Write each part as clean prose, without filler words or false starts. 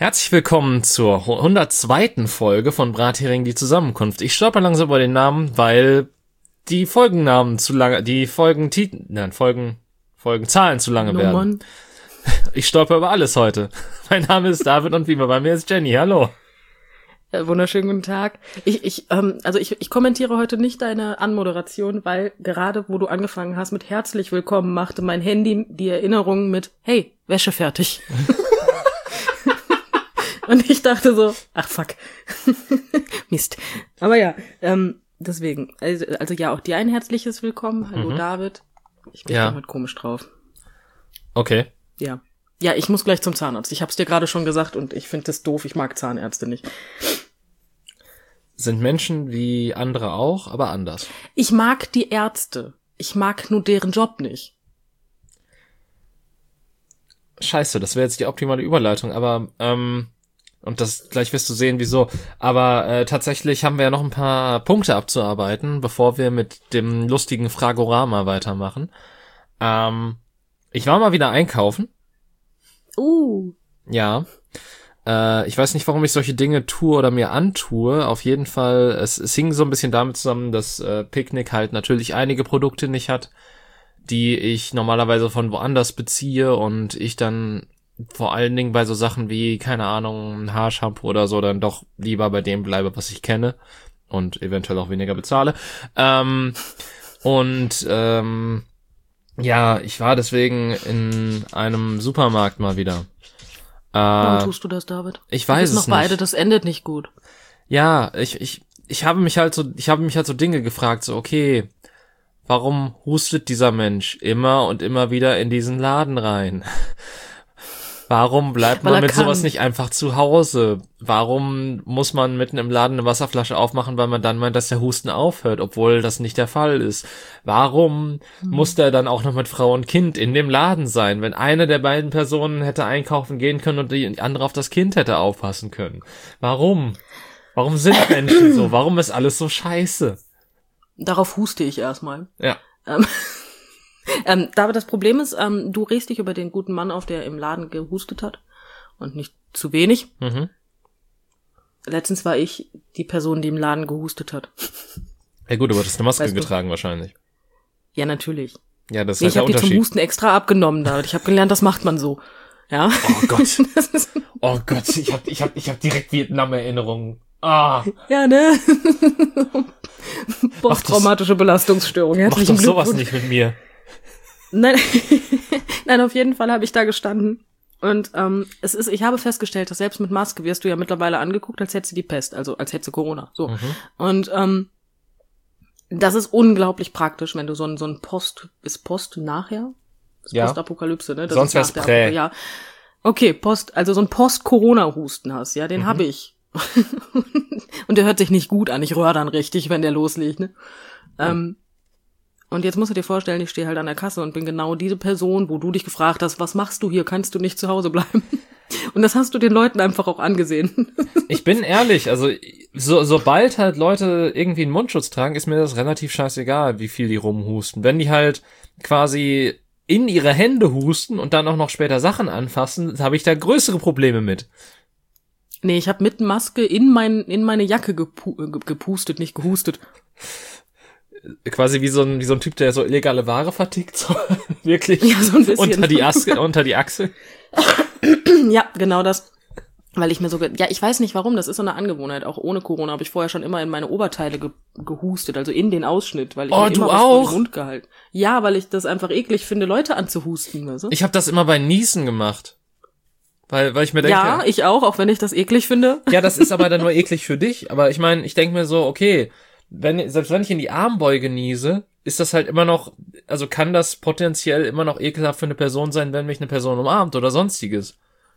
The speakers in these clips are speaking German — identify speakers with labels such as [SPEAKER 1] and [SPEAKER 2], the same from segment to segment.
[SPEAKER 1] Herzlich willkommen zur 102. Folge von Brathering die Zusammenkunft. Ich stolper langsam über den Namen, weil die Folgennamen zu lange, Folgenzahlen zu lange werden. Ich stolper über alles heute. Mein Name ist David und wie immer bei mir ist Jenny. Hallo.
[SPEAKER 2] Wunderschönen guten Tag. Ich kommentiere heute nicht deine Anmoderation, weil gerade wo du angefangen hast mit herzlich willkommen, machte mein Handy die Erinnerung mit hey, Wäsche fertig. Und ich dachte so, ach fuck. Mist. Aber ja, deswegen. Also ja, auch dir ein herzliches Willkommen. Hallo David. Ich bin heute komisch drauf.
[SPEAKER 1] Okay.
[SPEAKER 2] Ja. Ja, ich muss gleich zum Zahnarzt. Ich hab's dir gerade schon gesagt und ich finde das doof. Ich mag Zahnärzte nicht.
[SPEAKER 1] Sind Menschen wie andere auch, aber anders.
[SPEAKER 2] Ich mag die Ärzte. Ich mag nur deren Job nicht.
[SPEAKER 1] Scheiße, das wäre jetzt die optimale Überleitung, aber und das gleich wirst du sehen, wieso. Aber tatsächlich haben wir ja noch ein paar Punkte abzuarbeiten, bevor wir mit dem lustigen Fragorama weitermachen. Ich war mal wieder einkaufen. Ja. Ich weiß nicht, warum ich solche Dinge tue oder mir antue. Auf jeden Fall, es hing so ein bisschen damit zusammen, dass Picknick halt natürlich einige Produkte nicht hat, die ich normalerweise von woanders beziehe und ich dann vor allen Dingen bei so Sachen wie, keine Ahnung, ein Haarshampoo oder so, dann doch lieber bei dem bleibe, was ich kenne und eventuell auch weniger bezahle. Ja, ich war deswegen in einem Supermarkt mal wieder.
[SPEAKER 2] Warum tust du das, David?
[SPEAKER 1] Ich weiß es nicht.
[SPEAKER 2] Wir noch beide, das endet nicht gut.
[SPEAKER 1] Ja, ich habe mich halt so Dinge gefragt, so okay, warum hustet dieser Mensch immer und immer wieder in diesen Laden rein? Warum bleibt man mit sowas nicht einfach zu Hause? Warum muss man mitten im Laden eine Wasserflasche aufmachen, weil man dann meint, dass der Husten aufhört, obwohl das nicht der Fall ist? Warum muss der dann auch noch mit Frau und Kind in dem Laden sein, wenn eine der beiden Personen hätte einkaufen gehen können und die andere auf das Kind hätte aufpassen können? Warum? Warum sind Menschen so? Warum ist alles so scheiße?
[SPEAKER 2] Darauf huste ich erstmal.
[SPEAKER 1] Ja.
[SPEAKER 2] David, das Problem ist, du regst dich über den guten Mann auf, der im Laden gehustet hat. Und nicht zu wenig. Mhm. Letztens war ich die Person, die im Laden gehustet hat.
[SPEAKER 1] Ja gut, aber du hast eine Maske getragen wahrscheinlich.
[SPEAKER 2] Ja, natürlich.
[SPEAKER 1] Ja, das ist halt
[SPEAKER 2] ich habe
[SPEAKER 1] der Unterschied.
[SPEAKER 2] Die zum Husten extra abgenommen, David. Ich habe gelernt, das macht man so. Ja.
[SPEAKER 1] Oh Gott. Oh Gott, ich hab direkt Vietnam-Erinnerungen. Ah.
[SPEAKER 2] Ja, ne? Posttraumatische Belastungsstörung. Herzlichen
[SPEAKER 1] Glückwunsch. Mach doch sowas
[SPEAKER 2] Glückwunsch.
[SPEAKER 1] nicht mit mir.
[SPEAKER 2] Nein, nein, auf jeden Fall habe ich da gestanden. Und ich habe festgestellt, dass selbst mit Maske wirst du ja mittlerweile angeguckt, als hättest du die Pest, also als hättest du Corona. So. Mhm. Und das ist unglaublich praktisch, wenn du so ein Post nachher?
[SPEAKER 1] Ja.
[SPEAKER 2] Postapokalypse, ne? Das
[SPEAKER 1] sonst wär's Prä.
[SPEAKER 2] Ja. Okay, also so ein Post-Corona-Husten hast, ja, den habe ich. Und der hört sich nicht gut an, ich röhr dann richtig, wenn der loslegt, ne? Und jetzt musst du dir vorstellen, ich stehe halt an der Kasse und bin genau diese Person, wo du dich gefragt hast, was machst du hier, kannst du nicht zu Hause bleiben? Und das hast du den Leuten einfach auch angesehen.
[SPEAKER 1] Ich bin ehrlich, also sobald halt Leute irgendwie einen Mundschutz tragen, ist mir das relativ scheißegal, wie viel die rumhusten. Wenn die halt quasi in ihre Hände husten und dann auch noch später Sachen anfassen, habe ich da größere Probleme mit.
[SPEAKER 2] Nee, ich habe mit Maske in meine Jacke gepustet, nicht gehustet.
[SPEAKER 1] Quasi wie so ein Typ, der so illegale Ware vertickt, so wirklich
[SPEAKER 2] ja, so ein bisschen.
[SPEAKER 1] unter die Achsel.
[SPEAKER 2] Ja, genau das. Weil ich mir ich weiß nicht warum, das ist so eine Angewohnheit. Auch ohne Corona habe ich vorher schon immer in meine Oberteile gehustet, also in den Ausschnitt, weil ich mir immer was vor den Mund gehalten. Ja, weil ich das einfach eklig finde, Leute anzuhusten. Also.
[SPEAKER 1] Ich habe das immer bei Niesen gemacht. Weil ich mir denke...
[SPEAKER 2] Ja, ich auch wenn ich das eklig finde.
[SPEAKER 1] Ja, das ist aber dann nur eklig für dich. Aber ich meine, ich denke mir so, okay, selbst wenn ich in die Armbeuge niese, ist das halt immer noch, also kann das potenziell immer noch ekelhaft für eine Person sein, wenn mich eine Person umarmt oder sonstiges.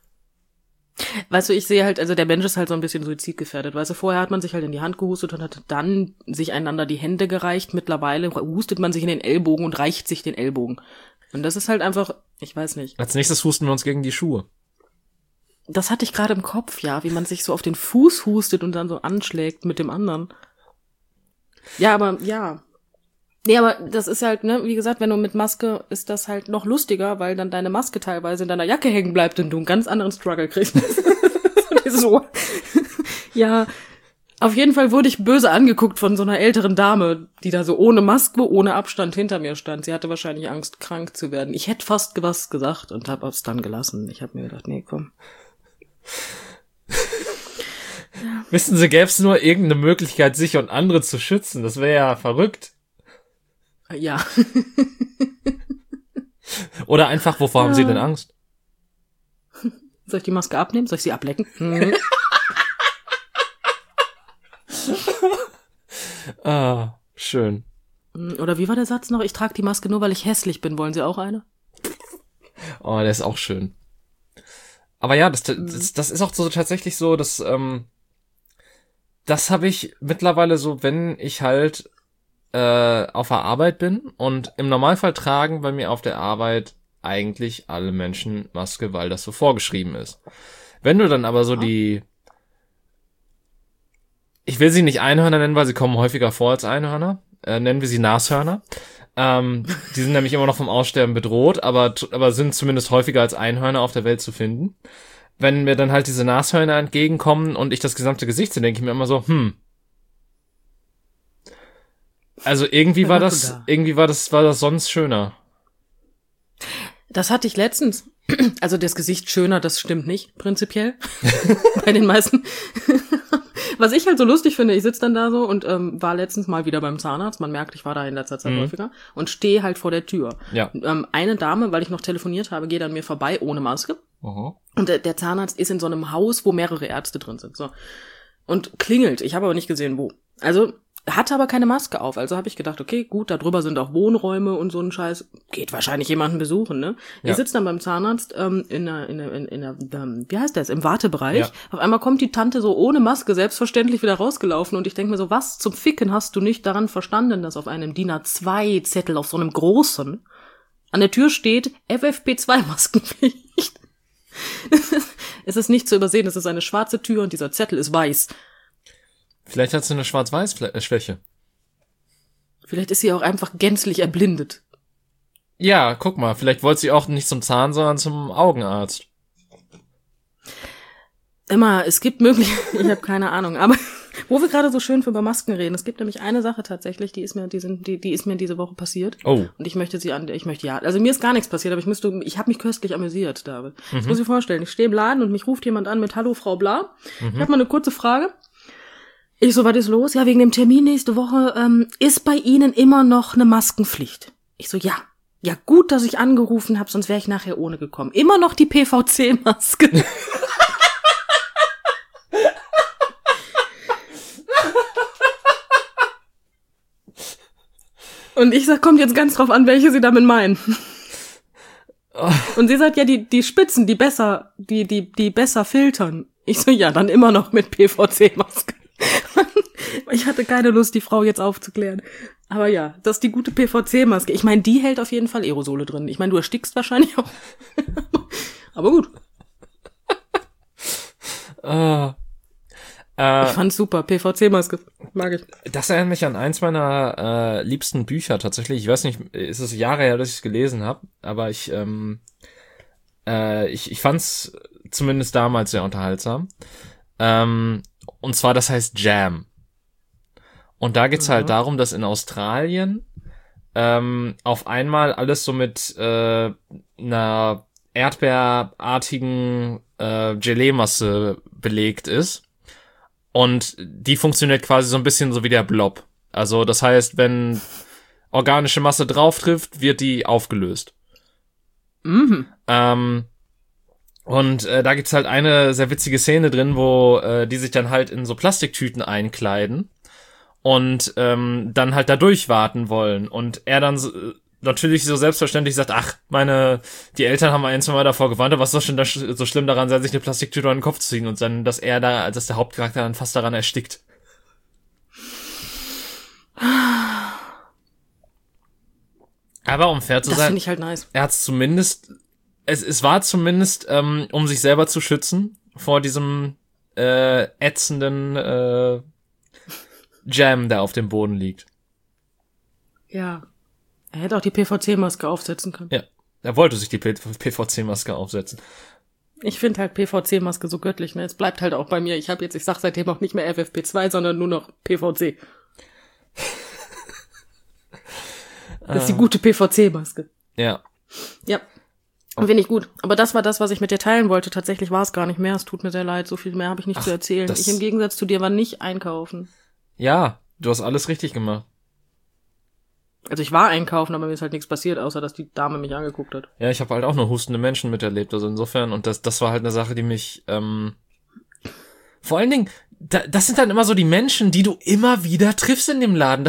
[SPEAKER 2] Weißt du, ich sehe halt, also der Mensch ist halt so ein bisschen suizidgefährdet. Weißt du, vorher hat man sich halt in die Hand gehustet und hat dann sich einander die Hände gereicht. Mittlerweile hustet man sich in den Ellbogen und reicht sich den Ellbogen. Und das ist halt einfach, ich weiß nicht.
[SPEAKER 1] Als nächstes husten wir uns gegen die Schuhe.
[SPEAKER 2] Das hatte ich gerade im Kopf, ja, wie man sich so auf den Fuß hustet und dann so anschlägt mit dem anderen. Ja, aber, ja. Nee, aber das ist halt, ne, wie gesagt, wenn du mit Maske, ist das halt noch lustiger, weil dann deine Maske teilweise in deiner Jacke hängen bleibt und du einen ganz anderen Struggle kriegst. so. Ja, auf jeden Fall wurde ich böse angeguckt von so einer älteren Dame, die da so ohne Maske, ohne Abstand hinter mir stand. Sie hatte wahrscheinlich Angst, krank zu werden. Ich hätte fast was gesagt und habe es dann gelassen. Ich habe mir gedacht, nee, komm.
[SPEAKER 1] Ja. Wissen Sie, gäbe es nur irgendeine Möglichkeit, sich und andere zu schützen? Das wäre ja verrückt.
[SPEAKER 2] Ja.
[SPEAKER 1] Oder einfach, wovor haben Sie denn Angst?
[SPEAKER 2] Soll ich die Maske abnehmen? Soll ich sie ablecken? Mhm.
[SPEAKER 1] Ah, schön.
[SPEAKER 2] Oder wie war der Satz noch? Ich trage die Maske nur, weil ich hässlich bin. Wollen Sie auch eine?
[SPEAKER 1] Oh, der ist auch schön. Aber ja, das ist auch so tatsächlich so, dass das habe ich mittlerweile so, wenn ich halt auf der Arbeit bin, und im Normalfall tragen bei mir auf der Arbeit eigentlich alle Menschen Maske, weil das so vorgeschrieben ist. Wenn du dann aber so ich will sie nicht Einhörner nennen, weil sie kommen häufiger vor als Einhörner, nennen wir sie Nashörner. Die sind nämlich immer noch vom Aussterben bedroht, aber sind zumindest häufiger als Einhörner auf der Welt zu finden. Wenn mir dann halt diese Nashörner entgegenkommen und ich das gesamte Gesicht sehe, denke ich mir immer so, also irgendwie war das sonst schöner.
[SPEAKER 2] Das hatte ich letztens. Also das Gesicht schöner, das stimmt nicht, prinzipiell. Bei den meisten. Was ich halt so lustig finde, ich sitze dann da so und war letztens mal wieder beim Zahnarzt. Man merkt, ich war da in letzter Zeit häufiger. Und stehe halt vor der Tür.
[SPEAKER 1] Ja.
[SPEAKER 2] Eine Dame, weil ich noch telefoniert habe, geht an mir vorbei ohne Maske.
[SPEAKER 1] Uh-huh.
[SPEAKER 2] Und der Zahnarzt ist in so einem Haus, wo mehrere Ärzte drin sind. So. Und klingelt. Ich habe aber nicht gesehen, wo. Also hatte aber keine Maske auf. Also habe ich gedacht, okay, gut, da drüber sind auch Wohnräume und so ein Scheiß. Geht wahrscheinlich jemanden besuchen, ne?
[SPEAKER 1] Ja.
[SPEAKER 2] Ich sitze dann beim Zahnarzt in der wie heißt das, im Wartebereich.
[SPEAKER 1] Ja.
[SPEAKER 2] Auf einmal kommt die Tante so ohne Maske selbstverständlich wieder rausgelaufen und ich denke mir so, was zum Ficken hast du nicht daran verstanden, dass auf einem DIN A2-Zettel, auf so einem großen, an der Tür steht FFP2-Maskenpflicht. Es ist nicht zu übersehen, es ist eine schwarze Tür und dieser Zettel ist weiß.
[SPEAKER 1] Vielleicht hat sie eine Schwarz-Weiß-Schwäche.
[SPEAKER 2] Vielleicht ist sie auch einfach gänzlich erblindet.
[SPEAKER 1] Ja, guck mal, vielleicht wollte sie auch nicht zum Zahn, sondern zum Augenarzt.
[SPEAKER 2] Immer, es gibt Möglichkeiten, ich habe keine Ahnung, aber wo wir gerade so schön über Masken reden, es gibt nämlich eine Sache tatsächlich, die ist mir diese Woche passiert.
[SPEAKER 1] Oh.
[SPEAKER 2] Und also mir ist gar nichts passiert, aber ich habe mich köstlich amüsiert, David. Das muss ich vorstellen, ich stehe im Laden und mich ruft jemand an mit Hallo Frau Bla. Ich habe mal eine kurze Frage. Ich so, was ist los? Ja, wegen dem Termin nächste Woche ist bei Ihnen immer noch eine Maskenpflicht. Ich so, ja. Ja, gut, dass ich angerufen habe, sonst wäre ich nachher ohne gekommen. Immer noch die PVC-Maske. Und ich sag, kommt jetzt ganz drauf an, welche Sie damit meinen. Und sie sagt, ja, die Spitzen, die besser filtern. Ich so, ja, dann immer noch mit PVC-Maske. Ich hatte keine Lust, die Frau jetzt aufzuklären. Aber ja, das ist die gute PVC-Maske. Ich meine, die hält auf jeden Fall Aerosole drin. Ich meine, du erstickst wahrscheinlich auch. Aber gut. Ich fand's super. PVC-Maske. Mag ich.
[SPEAKER 1] Das erinnert mich an eins meiner liebsten Bücher tatsächlich. Ich weiß nicht, ist es Jahre her, dass ich es gelesen habe, aber ich fand's zumindest damals sehr unterhaltsam. Und zwar, das heißt Jam. Und da geht's halt darum, dass in Australien auf einmal alles so mit einer erdbeerartigen Gelee-Masse belegt ist. Und die funktioniert quasi so ein bisschen so wie der Blob. Also das heißt, wenn organische Masse drauf trifft, wird die aufgelöst.
[SPEAKER 2] Mhm.
[SPEAKER 1] Und da gibt's halt eine sehr witzige Szene drin, wo die sich dann halt in so Plastiktüten einkleiden und dann halt da durchwarten wollen. Und er dann natürlich so selbstverständlich sagt, ach, die Eltern haben ein, zwei Mal davor gewarnt, was soll schon da so schlimm daran sein, sich eine Plastiktüte an den Kopf zu ziehen, und dann, dass der Hauptcharakter dann fast daran erstickt. Aber um fair zu sein,
[SPEAKER 2] das finde ich halt nice.
[SPEAKER 1] Er hat's zumindest, es war zumindest, um sich selber zu schützen vor diesem ätzenden Jam, der auf dem Boden liegt.
[SPEAKER 2] Ja. Er hätte auch die PVC-Maske aufsetzen können.
[SPEAKER 1] Ja, er wollte sich die PVC-Maske aufsetzen.
[SPEAKER 2] Ich finde halt PVC-Maske so göttlich, ne? Es bleibt halt auch bei mir. Ich sag seitdem auch nicht mehr FFP2, sondern nur noch PVC. Das ist die gute PVC-Maske.
[SPEAKER 1] Ja.
[SPEAKER 2] Ja. Finde ich gut. Aber das war das, was ich mit dir teilen wollte. Tatsächlich war es gar nicht mehr. Es tut mir sehr leid. So viel mehr habe ich nicht zu erzählen. Ich im Gegensatz zu dir war nicht einkaufen.
[SPEAKER 1] Ja, du hast alles richtig gemacht.
[SPEAKER 2] Also ich war einkaufen, aber mir ist halt nichts passiert, außer dass die Dame mich angeguckt hat.
[SPEAKER 1] Ja, ich habe halt auch nur hustende Menschen miterlebt, also insofern, und das war halt eine Sache, die mich, vor allen Dingen, das sind dann immer so die Menschen, die du immer wieder triffst in dem Laden,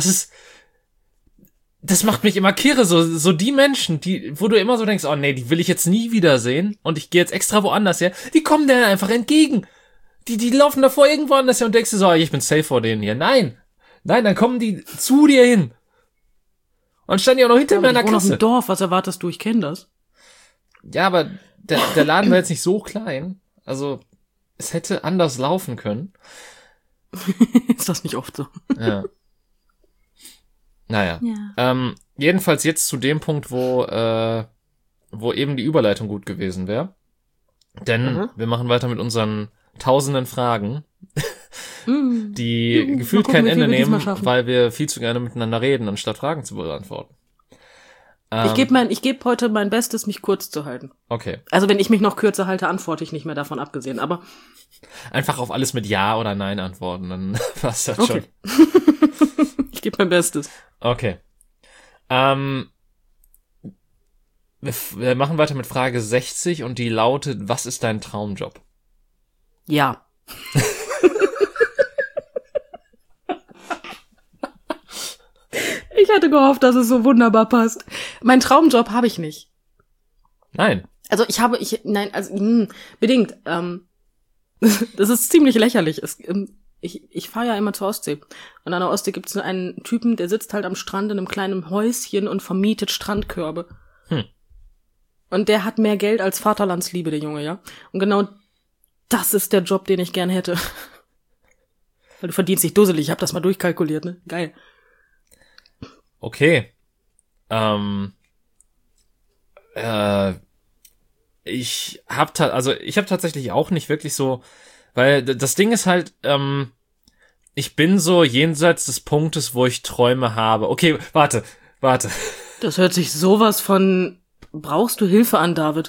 [SPEAKER 1] das macht mich immer kirre, so die Menschen, wo du immer so denkst, oh nee, die will ich jetzt nie wiedersehen, und ich gehe jetzt extra woanders her, die kommen dir einfach entgegen, die laufen davor irgendwo anders her und denkst dir so, ich bin safe vor denen hier, nein, dann kommen die zu dir hin. Und stand ja auch noch hinter mir an der Kasse. Ich wohne auf
[SPEAKER 2] dem Dorf, was erwartest du? Ich kenne das.
[SPEAKER 1] Ja, aber der Laden war jetzt nicht so klein. Also, es hätte anders laufen können.
[SPEAKER 2] Ist das nicht oft so?
[SPEAKER 1] Ja. Naja. Ja. Jedenfalls jetzt zu dem Punkt, wo eben die Überleitung gut gewesen wäre. Denn wir machen weiter mit unseren tausenden Fragen, die gefühlt kein Ende nehmen, weil wir viel zu gerne miteinander reden, anstatt Fragen zu beantworten.
[SPEAKER 2] Ich geb heute mein Bestes, mich kurz zu halten.
[SPEAKER 1] Okay.
[SPEAKER 2] Also wenn ich mich noch kürzer halte, antworte ich nicht mehr davon abgesehen, aber
[SPEAKER 1] einfach auf alles mit Ja oder Nein antworten, dann passt das schon.
[SPEAKER 2] Ich gebe mein Bestes.
[SPEAKER 1] Okay. Wir machen weiter mit Frage 60 und die lautet, was ist dein Traumjob?
[SPEAKER 2] Ja. Ich hatte gehofft, dass es so wunderbar passt. Mein Traumjob habe ich nicht.
[SPEAKER 1] Nein.
[SPEAKER 2] Also bedingt. Das ist ziemlich lächerlich. Ich fahre ja immer zur Ostsee. Und an der Ostsee gibt es einen Typen, der sitzt halt am Strand in einem kleinen Häuschen und vermietet Strandkörbe. Und der hat mehr Geld als Vaterlandsliebe, der Junge, ja. Und genau das ist der Job, den ich gern hätte. Weil du verdienst dich dusselig. Ich habe das mal durchkalkuliert, ne? Geil.
[SPEAKER 1] Okay. Ich habe tatsächlich auch nicht wirklich so, weil das Ding ist halt, ich bin so jenseits des Punktes, wo ich Träume habe. Okay, warte.
[SPEAKER 2] Das hört sich sowas von, brauchst du Hilfe an, David?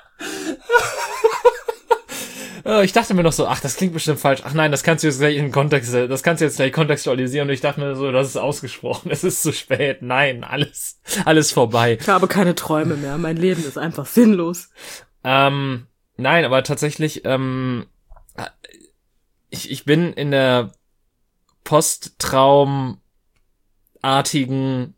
[SPEAKER 1] Ich dachte mir noch so, das klingt bestimmt falsch. Ach nein, das kannst du jetzt gleich kontextualisieren. Und ich dachte mir so, das ist ausgesprochen. Es ist zu spät. Nein, alles vorbei.
[SPEAKER 2] Ich habe keine Träume mehr. Mein Leben ist einfach sinnlos.
[SPEAKER 1] Nein, aber tatsächlich, ich bin in der posttraumartigen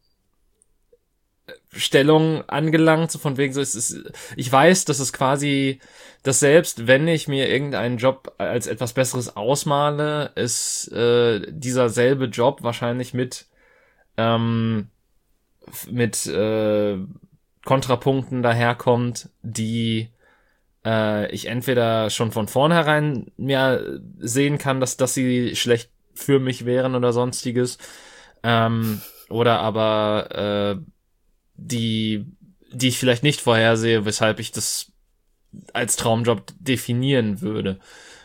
[SPEAKER 1] Stellung angelangt, so von wegen so, ich weiß, dass es quasi, dass selbst wenn ich mir irgendeinen Job als etwas Besseres ausmale, ist dieser selbe Job wahrscheinlich mit Kontrapunkten daherkommt, die ich entweder schon von vornherein mir sehen kann, dass sie schlecht für mich wären oder sonstiges, oder aber die ich vielleicht nicht vorhersehe, weshalb ich das als Traumjob definieren würde.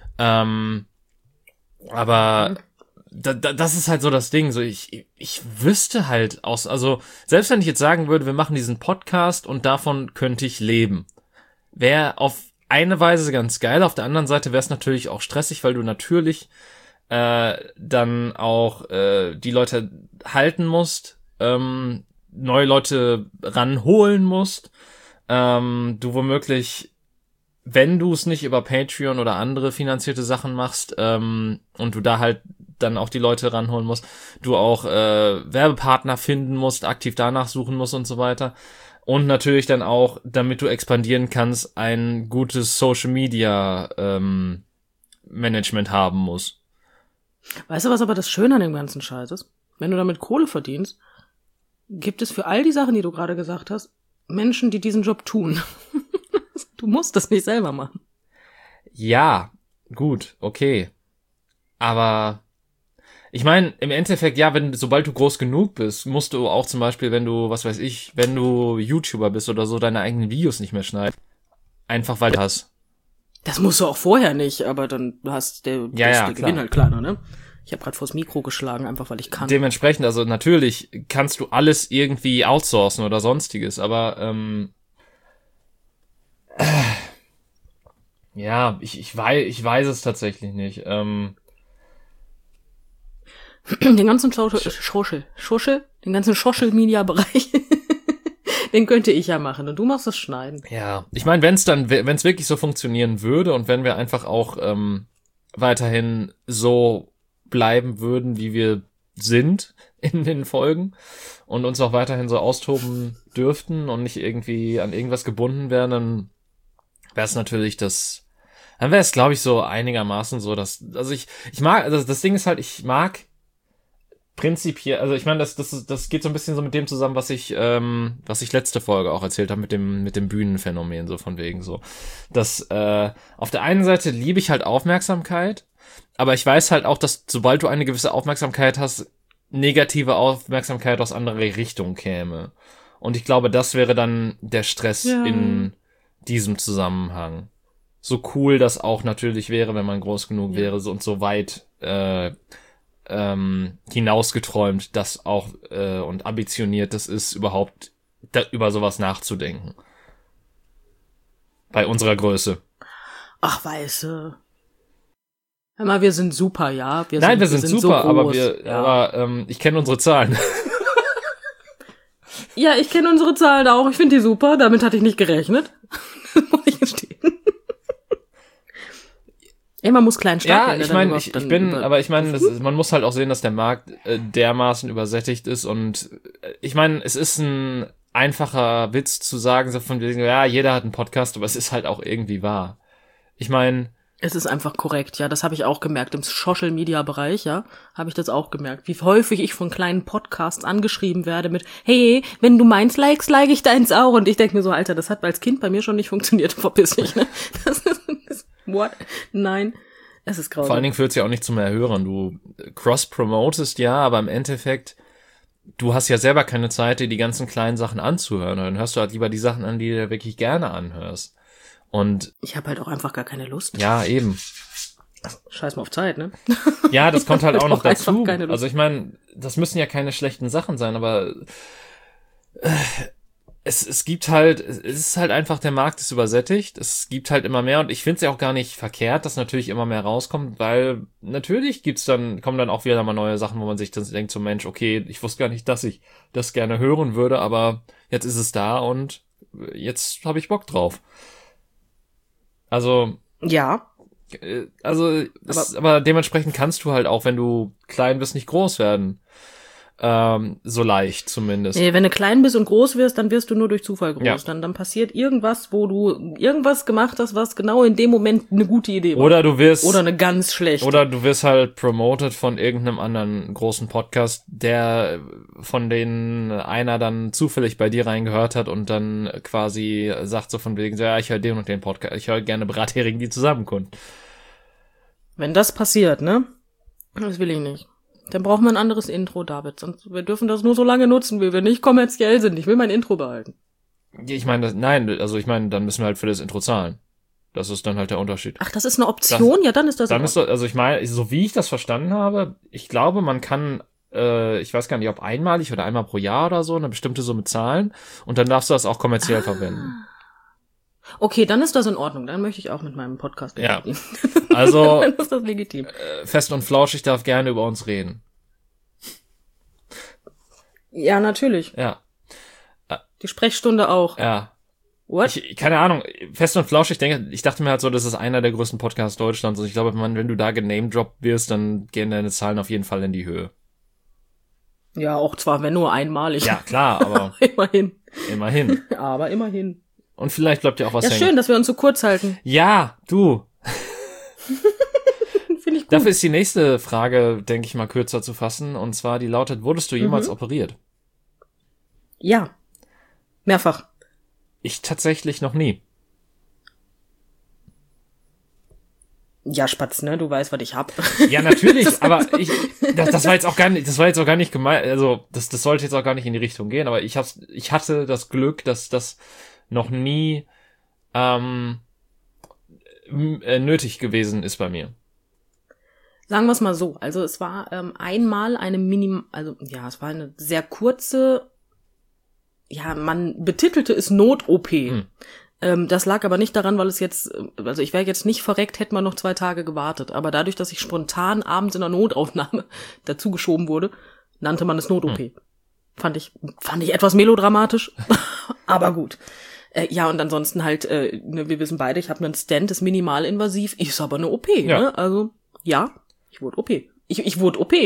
[SPEAKER 1] Aber das ist halt so das Ding, so ich wüsste halt also selbst wenn ich jetzt sagen würde, wir machen diesen Podcast und davon könnte ich leben, wäre auf eine Weise ganz geil, auf der anderen Seite wäre es natürlich auch stressig, weil du natürlich dann auch die Leute halten musst, neue Leute ranholen musst, du womöglich, wenn du es nicht über Patreon oder andere finanzierte Sachen machst, und du da halt dann auch die Leute ranholen musst, du auch Werbepartner finden musst, aktiv danach suchen musst und so weiter. Und natürlich dann auch, damit du expandieren kannst, ein gutes Social Media Management haben musst.
[SPEAKER 2] Weißt du, was aber das Schöne an dem ganzen Scheiß ist? Wenn du damit Kohle verdienst, gibt es für all die Sachen, die du gerade gesagt hast, Menschen, die diesen Job tun. Du musst das nicht selber machen.
[SPEAKER 1] Ja, gut, okay. Aber ich meine, im Endeffekt, ja, sobald du groß genug bist, musst du auch zum Beispiel, wenn du YouTuber bist oder so, deine eigenen Videos nicht mehr schneiden. Einfach weil du hast.
[SPEAKER 2] Das musst du auch vorher nicht, aber dann hast der Gewinn halt kleiner, ne? Ich habe gerade vors Mikro geschlagen, einfach weil ich kann.
[SPEAKER 1] Dementsprechend, also natürlich kannst du alles irgendwie outsourcen oder sonstiges, aber ja, ich weiß es tatsächlich nicht.
[SPEAKER 2] Den ganzen den ganzen Social-Media-Bereich, den könnte ich ja machen und du machst das Schneiden.
[SPEAKER 1] Ja, ich meine, wenn es wirklich so funktionieren würde und wenn wir einfach auch weiterhin so bleiben würden, wie wir sind in den Folgen und uns auch weiterhin so austoben dürften und nicht irgendwie an irgendwas gebunden wären, dann wäre es natürlich dann wäre es, glaube ich, so einigermaßen so, dass, also ich mag, also das Ding ist halt, ich mag prinzipiell, also ich meine, das geht so ein bisschen so mit dem zusammen, was ich letzte Folge auch erzählt habe mit dem Bühnenphänomen, so von wegen so. Dass auf der einen Seite liebe ich halt Aufmerksamkeit, aber ich weiß halt auch, dass sobald du eine gewisse Aufmerksamkeit hast, negative Aufmerksamkeit aus anderer Richtung käme. Und ich glaube, das wäre dann der Stress in diesem Zusammenhang. So cool das auch natürlich wäre, wenn man groß genug wäre und so weit hinausgeträumt, das auch und ambitioniert das ist, überhaupt über sowas nachzudenken. Bei unserer Größe.
[SPEAKER 2] Ach, weiße. Hör mal, wir sind super, ja.
[SPEAKER 1] Wir sind super, so groß, aber ich kenne unsere Zahlen.
[SPEAKER 2] Ja, ich kenne unsere Zahlen auch. Ich finde die super. Damit hatte ich nicht gerechnet. Muss ich gestehen. Ey, man muss klein starten.
[SPEAKER 1] Ja, ich meine, man muss halt auch sehen, dass der Markt dermaßen übersättigt ist und ich meine, es ist ein einfacher Witz zu sagen, so von wegen, ja, jeder hat einen Podcast, aber es ist halt auch irgendwie wahr. Ich meine,
[SPEAKER 2] es ist einfach korrekt, ja, das habe ich auch gemerkt. Im Social-Media-Bereich, ja, habe ich das auch gemerkt. Wie häufig ich von kleinen Podcasts angeschrieben werde mit, hey, wenn du meins likest, like ich deins auch. Und ich denke mir so, Alter, das hat als Kind bei mir schon nicht funktioniert, verpiss dich, ne? What? Nein, es ist grausam.
[SPEAKER 1] Vor allen Dingen führt es ja auch nicht zu mehr Hörern. Du cross-promotest, ja, aber im Endeffekt, du hast ja selber keine Zeit, dir die ganzen kleinen Sachen anzuhören. Dann hörst du halt lieber die Sachen an, die du wirklich gerne anhörst. Und
[SPEAKER 2] ich habe halt auch einfach gar keine Lust.
[SPEAKER 1] Ja, eben.
[SPEAKER 2] Scheiß mal auf Zeit, ne?
[SPEAKER 1] Ja, das kommt halt auch noch dazu. Also ich meine, das müssen ja keine schlechten Sachen sein, aber es gibt halt, es ist halt einfach, der Markt ist übersättigt. Es gibt halt immer mehr und ich finde es ja auch gar nicht verkehrt, dass natürlich immer mehr rauskommt, weil natürlich kommen dann auch wieder mal neue Sachen, wo man sich dann denkt, so Mensch, okay, ich wusste gar nicht, dass ich das gerne hören würde, aber jetzt ist es da und jetzt habe ich Bock drauf. Also.
[SPEAKER 2] Ja.
[SPEAKER 1] Aber dementsprechend kannst du halt auch, wenn du klein bist, nicht groß werden. So leicht zumindest.
[SPEAKER 2] Nee, wenn du klein bist und groß wirst, dann wirst du nur durch Zufall groß. Ja. Dann passiert irgendwas, wo du irgendwas gemacht hast, was genau in dem Moment eine gute Idee war. Oder eine ganz schlechte.
[SPEAKER 1] Oder du wirst halt promoted von irgendeinem anderen großen Podcast, der von denen einer dann zufällig bei dir reingehört hat und dann quasi sagt so von wegen, ja, ich höre den und den Podcast, ich höre gerne Brathering, die zusammenkommen.
[SPEAKER 2] Wenn das passiert, ne? Das will ich nicht. Dann brauchen wir ein anderes Intro, David. Sonst, wir dürfen das nur so lange nutzen, wie wir nicht kommerziell sind. Ich will mein Intro behalten.
[SPEAKER 1] Ich meine, dann müssen wir halt für das Intro zahlen. Das ist dann halt der Unterschied.
[SPEAKER 2] Ach, das ist eine Option? Ja, dann ist das.
[SPEAKER 1] Dann ist das, also ich meine, so wie ich das verstanden habe, ich glaube, man kann, ich weiß gar nicht, ob einmalig oder einmal pro Jahr oder so, eine bestimmte Summe zahlen und dann darfst du das auch kommerziell verwenden.
[SPEAKER 2] Okay, dann ist das in Ordnung. Dann möchte ich auch mit meinem Podcast
[SPEAKER 1] legitim. Ja. Also
[SPEAKER 2] dann ist das legitim.
[SPEAKER 1] Fest und flauschig darf gerne über uns reden.
[SPEAKER 2] Ja, natürlich.
[SPEAKER 1] Ja.
[SPEAKER 2] Die Sprechstunde auch.
[SPEAKER 1] Ja.
[SPEAKER 2] What?
[SPEAKER 1] Keine Ahnung. Fest und flauschig, ich dachte mir halt so, das ist einer der größten Podcasts Deutschlands. Und ich glaube, wenn du da genamedroppt wirst, dann gehen deine Zahlen auf jeden Fall in die Höhe.
[SPEAKER 2] Ja, auch zwar, wenn nur einmalig.
[SPEAKER 1] Ja, klar, aber Immerhin.
[SPEAKER 2] Aber immerhin.
[SPEAKER 1] Und vielleicht bleibt ja auch was hängen.
[SPEAKER 2] Ja, schön, dass wir uns so kurz halten.
[SPEAKER 1] Ja, du.
[SPEAKER 2] Finde ich gut.
[SPEAKER 1] Dafür ist die nächste Frage, denke ich mal, kürzer zu fassen. Und zwar, die lautet, wurdest du jemals operiert?
[SPEAKER 2] Ja. Mehrfach.
[SPEAKER 1] Ich tatsächlich noch nie.
[SPEAKER 2] Ja, Spatz, ne? Du weißt, was ich hab.
[SPEAKER 1] Ja, natürlich, aber das war jetzt auch gar nicht gemeint, also das sollte jetzt auch gar nicht in die Richtung gehen, aber ich hatte das Glück, dass das noch nie nötig gewesen ist bei mir.
[SPEAKER 2] Sagen wir es mal so. Also es war einmal es war eine sehr kurze, man betitelte es Not-OP. Das lag aber nicht daran, weil ich wäre jetzt nicht verreckt, hätte man noch 2 Tage gewartet. Aber dadurch, dass ich spontan abends in der Notaufnahme dazugeschoben wurde, nannte man es Not-OP. Fand ich etwas melodramatisch, aber gut. Und ansonsten halt, wir wissen beide, ich habe einen Stent, ist minimalinvasiv, ist aber eine OP.
[SPEAKER 1] Ja.
[SPEAKER 2] Ne? Also, ja, ich wurde OP. Ich wurde OP.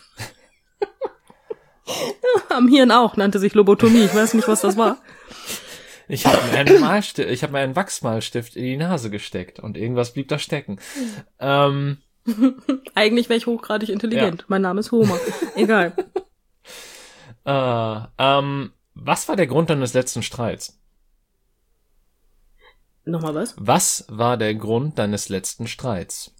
[SPEAKER 2] Am Hirn auch, nannte sich Lobotomie. Ich weiß nicht, was das war.
[SPEAKER 1] Ich habe mir einen Wachsmalstift in die Nase gesteckt und irgendwas blieb da stecken.
[SPEAKER 2] Eigentlich wäre ich hochgradig intelligent. Ja. Mein Name ist Homer. Egal.
[SPEAKER 1] Was war der Grund deines letzten Streits?
[SPEAKER 2] Nochmal was?
[SPEAKER 1] Was war der Grund deines letzten Streits?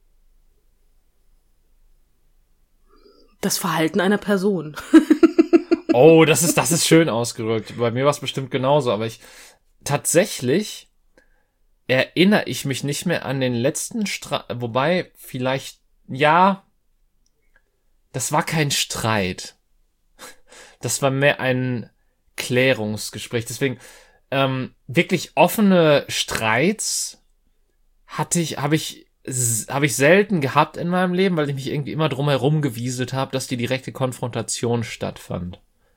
[SPEAKER 2] Das Verhalten einer Person.
[SPEAKER 1] Oh, das ist schön ausgedrückt. Bei mir war es bestimmt genauso, aber tatsächlich erinnere ich mich nicht mehr an den letzten Streit, wobei vielleicht, ja, das war kein Streit. Das war mehr ein Klärungsgespräch. Deswegen, wirklich offene Streits habe ich selten gehabt in meinem Leben, weil ich mich irgendwie immer drum herum gewieselt habe, dass die direkte Konfrontation stattfand.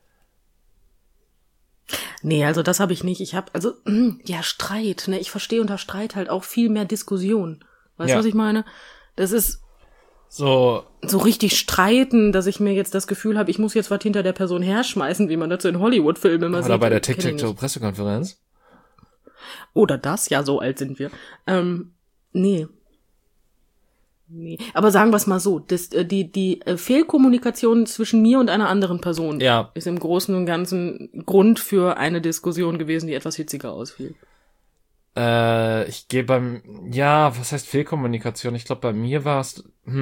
[SPEAKER 2] Nee, also das habe ich nicht. Streit, ne? Ich verstehe unter Streit halt auch viel mehr Diskussion. Weißt du, was ich meine? Das ist so richtig streiten, dass ich mir jetzt das Gefühl habe, ich muss jetzt was hinter der Person herschmeißen, wie man das so in Hollywood-Filmen immer sieht.
[SPEAKER 1] Oder bei der Tic-Tac-Toe-Pressekonferenz.
[SPEAKER 2] Oder das, ja, so alt sind wir. Nee. Aber sagen wir es mal so, die Fehlkommunikation zwischen mir und einer anderen Person ist im Großen und Ganzen Grund für eine Diskussion gewesen, die etwas hitziger ausfiel.
[SPEAKER 1] Ich gehe was heißt Fehlkommunikation? Ich glaube, bei mir war es,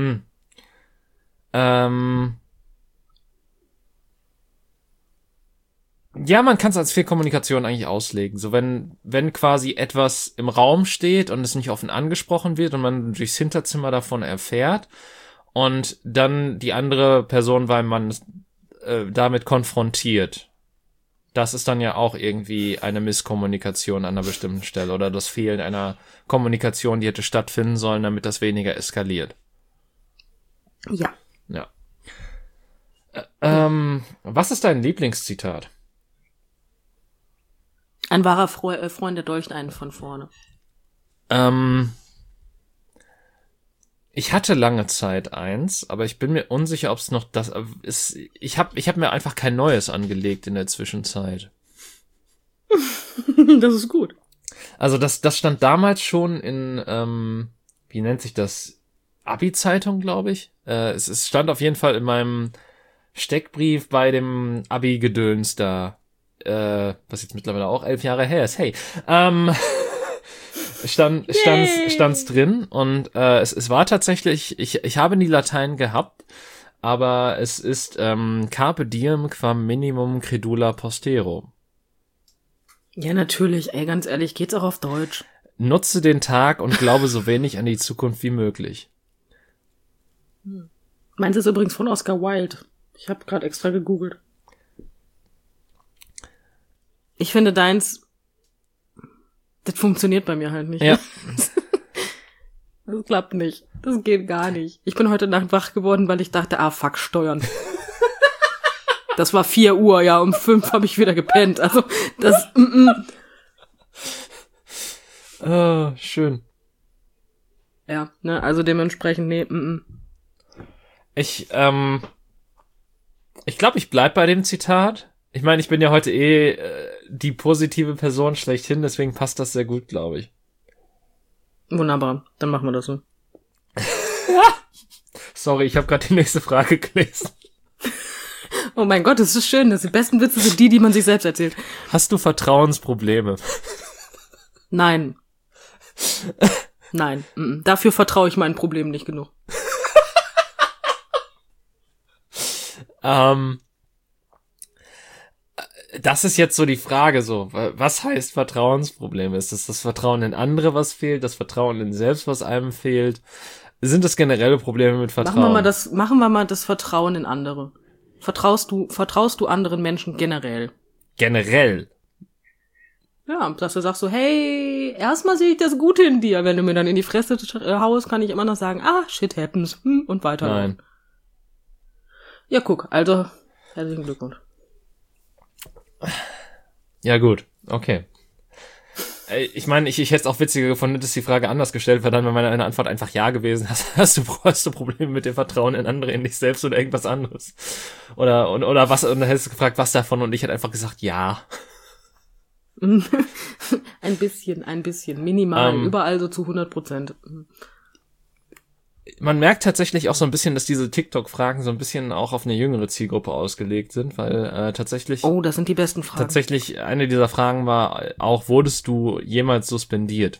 [SPEAKER 1] ja, man kann es als Fehlkommunikation eigentlich auslegen. So, wenn quasi etwas im Raum steht und es nicht offen angesprochen wird und man durchs Hinterzimmer davon erfährt und dann die andere Person, weil man damit konfrontiert. Das ist dann ja auch irgendwie eine Misskommunikation an einer bestimmten Stelle oder das Fehlen einer Kommunikation, die hätte stattfinden sollen, damit das weniger eskaliert.
[SPEAKER 2] Ja.
[SPEAKER 1] Ja. Was ist dein Lieblingszitat?
[SPEAKER 2] Ein wahrer Freund, der dolcht einen von vorne.
[SPEAKER 1] Ich hatte lange Zeit eins, aber ich bin mir unsicher, ob es noch das ist. Ich hab mir einfach kein neues angelegt in der Zwischenzeit.
[SPEAKER 2] Das ist gut.
[SPEAKER 1] Also das stand damals schon in, wie nennt sich das? Abi-Zeitung, glaube ich. Es stand auf jeden Fall in meinem Steckbrief bei dem Abi-Gedöns da. Was jetzt mittlerweile auch 11 Jahre her ist. Hey, stand's drin und es war tatsächlich, ich habe nie Latein gehabt, aber es ist Carpe diem quam minimum credula postero.
[SPEAKER 2] Ja, natürlich, ganz ehrlich, geht's auch auf Deutsch.
[SPEAKER 1] Nutze den Tag und glaube so wenig an die Zukunft wie möglich.
[SPEAKER 2] Meins ist übrigens von Oscar Wilde. Ich habe gerade extra gegoogelt. Ich finde deins, das funktioniert bei mir halt nicht.
[SPEAKER 1] Ja.
[SPEAKER 2] Das klappt nicht. Das geht gar nicht. Ich bin heute Nacht wach geworden, weil ich dachte, fuck, Steuern. Das war 4 Uhr, ja, um 5 habe ich wieder gepennt. Also, das,
[SPEAKER 1] schön.
[SPEAKER 2] Ja, ne, also dementsprechend, nee,
[SPEAKER 1] Ich glaube, ich bleib bei dem Zitat. Ich meine, ich bin ja heute die positive Person schlechthin, deswegen passt das sehr gut, glaube ich.
[SPEAKER 2] Wunderbar, dann machen wir das so.
[SPEAKER 1] Sorry, ich habe gerade die nächste Frage gelesen.
[SPEAKER 2] Oh mein Gott, das ist schön. Die besten Witze sind die man sich selbst erzählt.
[SPEAKER 1] Hast du Vertrauensprobleme?
[SPEAKER 2] Nein. Nein. Dafür vertraue ich meinen Problemen nicht genug.
[SPEAKER 1] das ist jetzt so die Frage so, was heißt Vertrauensproblem? Ist es das Vertrauen in andere, was fehlt, das Vertrauen in selbst, was einem fehlt? Sind das generelle Probleme mit Vertrauen?
[SPEAKER 2] Machen wir mal das Vertrauen in andere. Vertraust du anderen Menschen generell?
[SPEAKER 1] Generell?
[SPEAKER 2] Ja, dass du sagst so, hey, erstmal sehe ich das Gute in dir. Wenn du mir dann in die Fresse haust, kann ich immer noch sagen, shit happens, und weiter.
[SPEAKER 1] Nein.
[SPEAKER 2] Ja, guck, also, herzlichen Glückwunsch.
[SPEAKER 1] Ja, gut, okay. Ich meine, ich hätte es auch witziger gefunden, dass die Frage anders gestellt wäre, dann wäre meine Antwort einfach ja gewesen. Hast du Probleme mit dem Vertrauen in andere, in dich selbst oder irgendwas anderes? Oder was, und dann hättest du gefragt, was davon, und ich hätte einfach gesagt, ja.
[SPEAKER 2] Ein bisschen, minimal, überall so zu 100%.
[SPEAKER 1] Man merkt tatsächlich auch so ein bisschen, dass diese TikTok-Fragen so ein bisschen auch auf eine jüngere Zielgruppe ausgelegt sind, weil tatsächlich...
[SPEAKER 2] Oh, das sind die besten Fragen.
[SPEAKER 1] Tatsächlich, eine dieser Fragen war auch, wurdest du jemals suspendiert?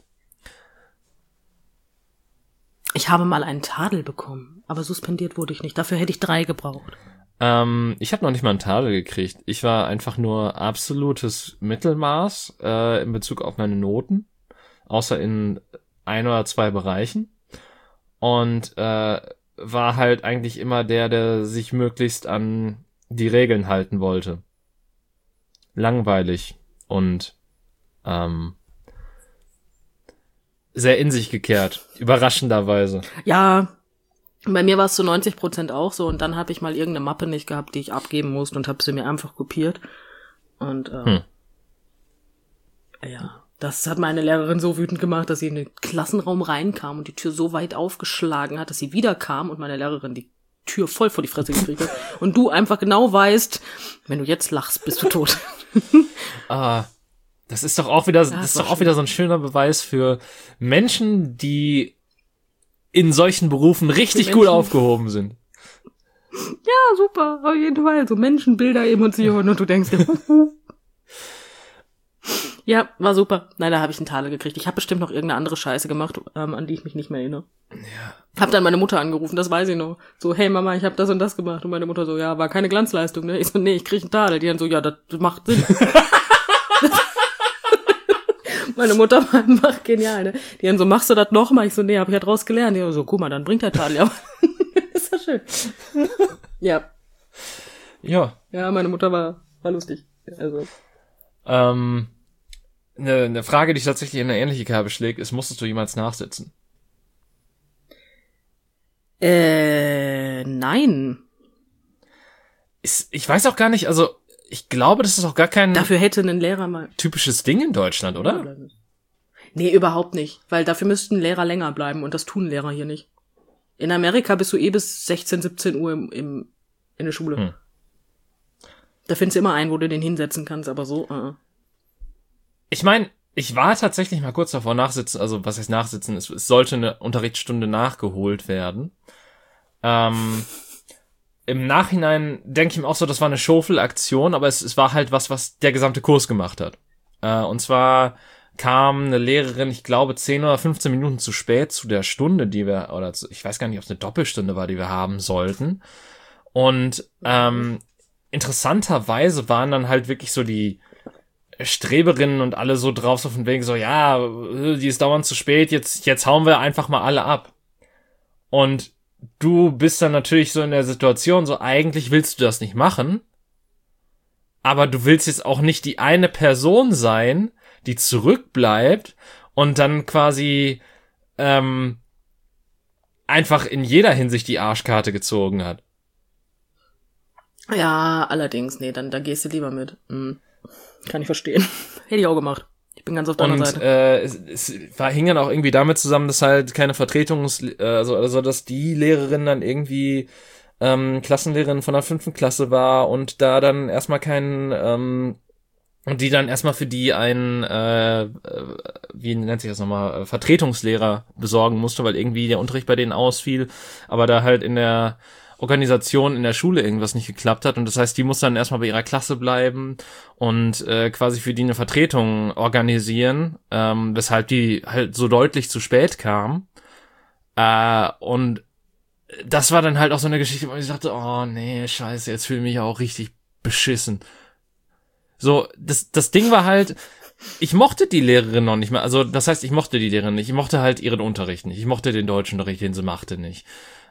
[SPEAKER 2] Ich habe mal einen Tadel bekommen, aber suspendiert wurde ich nicht. Dafür hätte ich 3 gebraucht.
[SPEAKER 1] Ich habe noch nicht mal einen Tadel gekriegt. Ich war einfach nur absolutes Mittelmaß in Bezug auf meine Noten, außer in 1 oder 2 Bereichen. Und war halt eigentlich immer der sich möglichst an die Regeln halten wollte. Langweilig und sehr in sich gekehrt, überraschenderweise.
[SPEAKER 2] Ja, bei mir war es zu 90% auch so, und dann habe ich mal irgendeine Mappe nicht gehabt, die ich abgeben musste, und habe sie mir einfach kopiert. Und ja, das hat meine Lehrerin so wütend gemacht, dass sie in den Klassenraum reinkam und die Tür so weit aufgeschlagen hat, dass sie wieder kam und meine Lehrerin die Tür voll vor die Fresse gekriegt hat. Und du einfach genau weißt, wenn du jetzt lachst, bist du tot.
[SPEAKER 1] Das ist doch auch wieder, das ist doch auch wieder so ein schöner Beweis für Menschen, die in solchen Berufen richtig gut aufgehoben sind.
[SPEAKER 2] Ja, super, auf jeden Fall. So Menschenbilder, Emotionen, und du denkst dir, ja, war super. Nein, da habe ich einen Tadel gekriegt. Ich habe bestimmt noch irgendeine andere Scheiße gemacht, an die ich mich nicht mehr erinnere.
[SPEAKER 1] Ja.
[SPEAKER 2] Hab dann meine Mutter angerufen, das weiß ich noch. So, hey Mama, ich habe das und das gemacht. Und meine Mutter so, ja, war keine Glanzleistung, ne? Ich so, nee, ich krieg einen Tadel. Die dann so, ja, das macht Sinn. Meine Mutter war einfach genial, ne? Die dann so, machst du das nochmal? Ich so, nee, hab ich ja draus gelernt. Die so, guck mal, dann bringt der Tadel ja. Ist das schön. Ja.
[SPEAKER 1] Ja.
[SPEAKER 2] Ja, meine Mutter war lustig. Also.
[SPEAKER 1] Eine Frage, die tatsächlich in eine ähnliche Kerbe schlägt, ist, musstest du jemals nachsitzen?
[SPEAKER 2] Nein.
[SPEAKER 1] Ich weiß auch gar nicht, also ich glaube, das ist auch gar kein
[SPEAKER 2] Dafür hätte ein Lehrer mal
[SPEAKER 1] typisches Ding in Deutschland, oder?
[SPEAKER 2] Nee, überhaupt nicht. Weil dafür müssten Lehrer länger bleiben, und das tun Lehrer hier nicht. In Amerika bist du bis 16, 17 Uhr in der Schule. Da findest du immer einen, wo du den hinsetzen kannst, aber so,
[SPEAKER 1] Ich meine, ich war tatsächlich mal kurz davor nachsitzen, also was heißt nachsitzen, es sollte eine Unterrichtsstunde nachgeholt werden. Im Nachhinein denke ich mir auch so, das war eine Schaufelaktion, aber es war halt was der gesamte Kurs gemacht hat. Und zwar kam eine Lehrerin, ich glaube 10 oder 15 Minuten zu spät zu der Stunde, ich weiß gar nicht, ob es eine Doppelstunde war, die wir haben sollten. Und interessanterweise waren dann halt wirklich so die Streberinnen und alle so drauf, so von wegen so, ja, die ist dauernd zu spät, jetzt hauen wir einfach mal alle ab. Und du bist dann natürlich so in der Situation, so eigentlich willst du das nicht machen, aber du willst jetzt auch nicht die eine Person sein, die zurückbleibt und dann quasi einfach in jeder Hinsicht die Arschkarte gezogen hat.
[SPEAKER 2] Ja, allerdings, nee, dann gehst du lieber mit. Kann ich verstehen. Hätte ich auch gemacht. Ich bin ganz auf deiner Seite.
[SPEAKER 1] Es hing dann auch irgendwie damit zusammen, dass halt keine Vertretung, also dass die Lehrerin dann irgendwie Klassenlehrerin von der 5. Klasse war und da dann erstmal und die dann erstmal für die einen, wie nennt sich das nochmal, Vertretungslehrer besorgen musste, weil irgendwie der Unterricht bei denen ausfiel, aber da halt in der Organisation in der Schule irgendwas nicht geklappt hat, und das heißt, die muss dann erstmal bei ihrer Klasse bleiben und quasi für die eine Vertretung organisieren, weshalb die halt so deutlich zu spät kam. Und das war dann halt auch so eine Geschichte, wo ich dachte, oh nee, scheiße, jetzt fühle ich mich auch richtig beschissen. So, das Ding war halt, ich mochte die Lehrerin noch nicht mehr. Also, das heißt, ich mochte die Lehrerin nicht. Ich mochte halt ihren Unterricht nicht. Ich mochte den Deutschunterricht, den sie machte, nicht.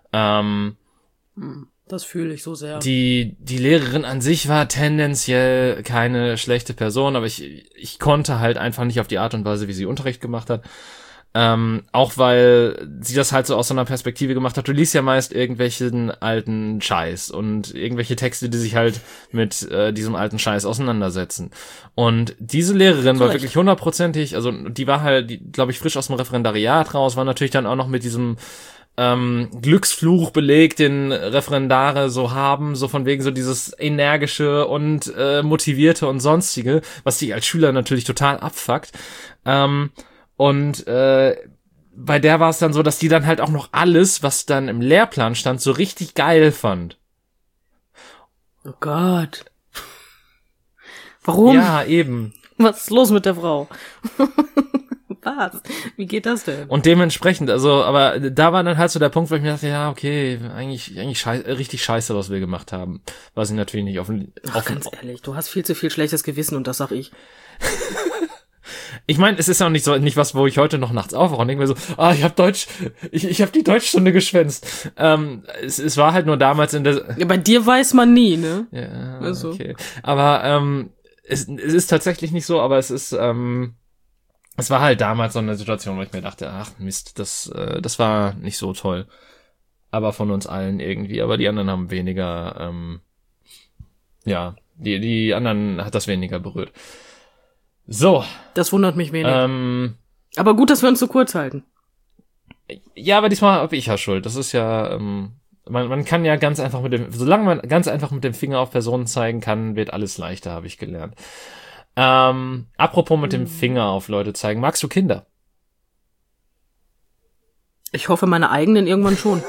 [SPEAKER 2] Das fühle ich so sehr.
[SPEAKER 1] Die Lehrerin an sich war tendenziell keine schlechte Person, aber ich konnte halt einfach nicht auf die Art und Weise, wie sie Unterricht gemacht hat. Auch weil sie das halt so aus so einer Perspektive gemacht hat. Du liest ja meist irgendwelchen alten Scheiß und irgendwelche Texte, die sich halt mit diesem alten Scheiß auseinandersetzen. Und diese Lehrerin war wirklich 100%ig, also die war halt, glaube ich, frisch aus dem Referendariat raus, war natürlich dann auch noch mit diesem Glücksfluch belegt, den Referendare so haben, so von wegen so dieses energische und motivierte und sonstige, was dich als Schüler natürlich total abfuckt. Und bei der war es dann so, dass die dann halt auch noch alles, was dann im Lehrplan stand, so richtig geil fand.
[SPEAKER 2] Oh Gott. Warum?
[SPEAKER 1] Ja, eben.
[SPEAKER 2] Was ist los mit der Frau? Was? Wie geht das denn?
[SPEAKER 1] Und dementsprechend, also, aber da war dann halt so der Punkt, wo ich mir dachte, ja, okay, eigentlich richtig scheiße, was wir gemacht haben. Was ich natürlich nicht
[SPEAKER 2] ganz ehrlich, du hast viel zu viel schlechtes Gewissen und das sag ich.
[SPEAKER 1] Ich meine, es ist auch nicht so, nicht was, wo ich heute noch nachts aufwache und denke mir so, ich habe die Deutschstunde geschwänzt. Es war halt nur damals in der...
[SPEAKER 2] Ja, bei dir weiß man nie, ne?
[SPEAKER 1] Ja,
[SPEAKER 2] also.
[SPEAKER 1] Okay. Aber es ist tatsächlich nicht so, aber es ist... es war halt damals so eine Situation, wo ich mir dachte, ach Mist, das war nicht so toll. Aber von uns allen irgendwie. Aber die anderen haben weniger, die anderen hat das weniger berührt. So.
[SPEAKER 2] Das wundert mich wenig. Aber gut, dass wir uns so kurz halten.
[SPEAKER 1] Ja, aber diesmal habe ich ja Schuld. Das ist ja, man kann ja solange man ganz einfach mit dem Finger auf Personen zeigen kann, wird alles leichter, habe ich gelernt. Apropos mit dem Finger auf Leute zeigen. Magst du Kinder?
[SPEAKER 2] Ich hoffe, meine eigenen irgendwann schon.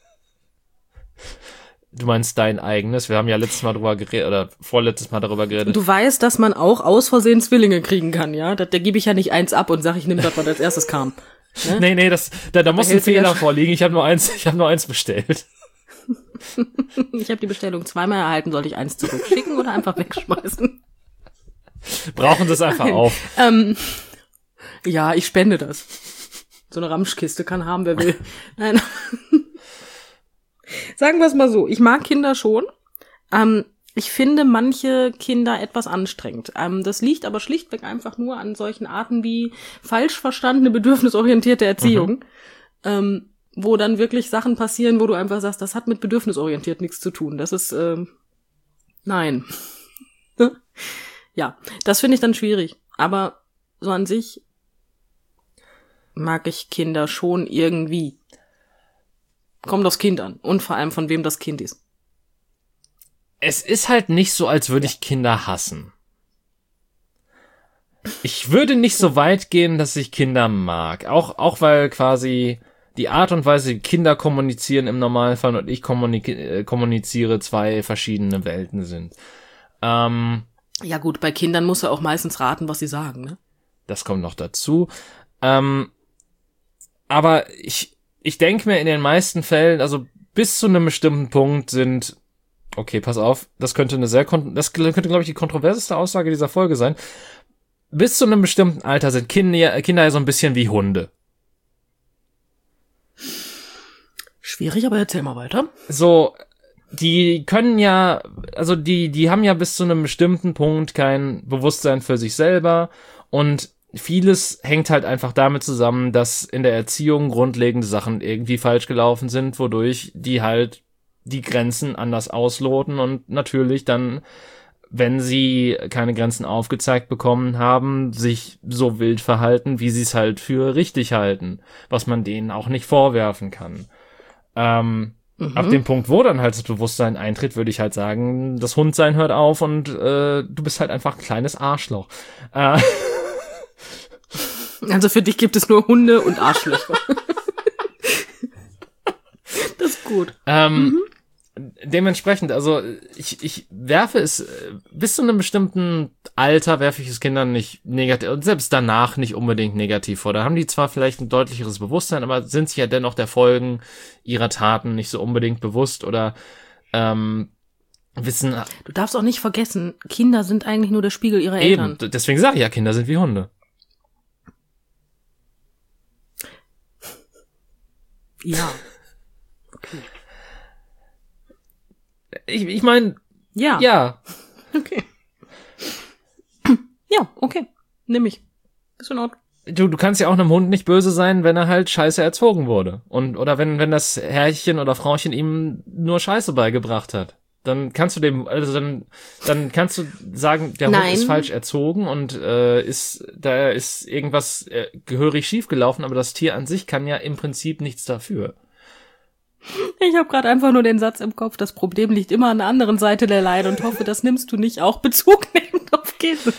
[SPEAKER 1] Du meinst dein eigenes? Wir haben ja letztes Mal drüber geredet, oder vorletztes Mal darüber geredet.
[SPEAKER 2] Du weißt, dass man auch aus Versehen Zwillinge kriegen kann, ja? Da gebe ich ja nicht eins ab und sage, ich nehme das, was als erstes kam. Ne?
[SPEAKER 1] Nee, da muss ein Fehler vorliegen. Ich habe nur eins bestellt.
[SPEAKER 2] Ich habe die Bestellung zweimal erhalten. Soll ich eins zurückschicken oder einfach wegschmeißen?
[SPEAKER 1] Brauchen Sie es einfach auf.
[SPEAKER 2] Ja, ich spende das. So eine Ramschkiste kann haben, wer will. Nein. Sagen wir es mal so, ich mag Kinder schon. Ich finde manche Kinder etwas anstrengend. Das liegt aber schlichtweg einfach nur an solchen Arten wie falsch verstandene, bedürfnisorientierte Erziehung, wo dann wirklich Sachen passieren, wo du einfach sagst, das hat mit bedürfnisorientiert nichts zu tun. Das ist, nein. Ja, das finde ich dann schwierig. Aber so an sich mag ich Kinder schon irgendwie. Kommt aufs Kind an. Und vor allem, von wem das Kind ist.
[SPEAKER 1] Es ist halt nicht so, als würde ich Kinder hassen. Ich würde nicht so weit gehen, dass ich Kinder mag. Auch weil quasi die Art und Weise, wie Kinder kommunizieren im Normalfall und ich kommuniziere zwei verschiedene Welten sind.
[SPEAKER 2] Ja gut, bei Kindern musst du auch meistens raten, was sie sagen, ne?
[SPEAKER 1] Das kommt noch dazu. Aber ich denke mir in den meisten Fällen, also bis zu einem bestimmten Punkt sind, okay, pass auf, das könnte glaube ich, die kontroverseste Aussage dieser Folge sein. Bis zu einem bestimmten Alter sind Kinder ja so ein bisschen wie Hunde.
[SPEAKER 2] Schwierig, aber erzähl mal weiter.
[SPEAKER 1] So, die können ja, also die haben ja bis zu einem bestimmten Punkt kein Bewusstsein für sich selber und vieles hängt halt einfach damit zusammen, dass in der Erziehung grundlegende Sachen irgendwie falsch gelaufen sind, wodurch die halt die Grenzen anders ausloten und natürlich dann, wenn sie keine Grenzen aufgezeigt bekommen haben, sich so wild verhalten, wie sie es halt für richtig halten, was man denen auch nicht vorwerfen kann. Ab dem Punkt, wo dann halt das Bewusstsein eintritt, würde ich halt sagen, das Hundsein hört auf und du bist halt einfach ein kleines Arschloch.
[SPEAKER 2] Also für dich gibt es nur Hunde und Arschlöcher. Das ist gut.
[SPEAKER 1] Dementsprechend, also ich werfe es, bis zu einem bestimmten Alter werfe ich es Kindern nicht negativ, und selbst danach nicht unbedingt negativ vor. Da haben die zwar vielleicht ein deutlicheres Bewusstsein, aber sind sich ja dennoch der Folgen ihrer Taten nicht so unbedingt bewusst oder wissen...
[SPEAKER 2] Du darfst auch nicht vergessen, Kinder sind eigentlich nur der Spiegel ihrer Eltern.
[SPEAKER 1] Eben, deswegen sage ich ja, Kinder sind wie Hunde.
[SPEAKER 2] Ja. Okay.
[SPEAKER 1] Ich meine...
[SPEAKER 2] Ja.
[SPEAKER 1] Ja.
[SPEAKER 2] Okay. Ja, okay. Nimm ich. Ist in Ordnung.
[SPEAKER 1] Du kannst ja auch einem Hund nicht böse sein, wenn er halt scheiße erzogen wurde. Oder wenn das Herrchen oder Frauchen ihm nur Scheiße beigebracht hat. Dann kannst du dann kannst du sagen, der Hund ist falsch erzogen und da ist irgendwas gehörig schiefgelaufen, aber das Tier an sich kann ja im Prinzip nichts dafür.
[SPEAKER 2] Ich habe gerade einfach nur den Satz im Kopf, das Problem liegt immer an der anderen Seite der Leine und hoffe, das nimmst du nicht auch Bezug nehmend auf Käse.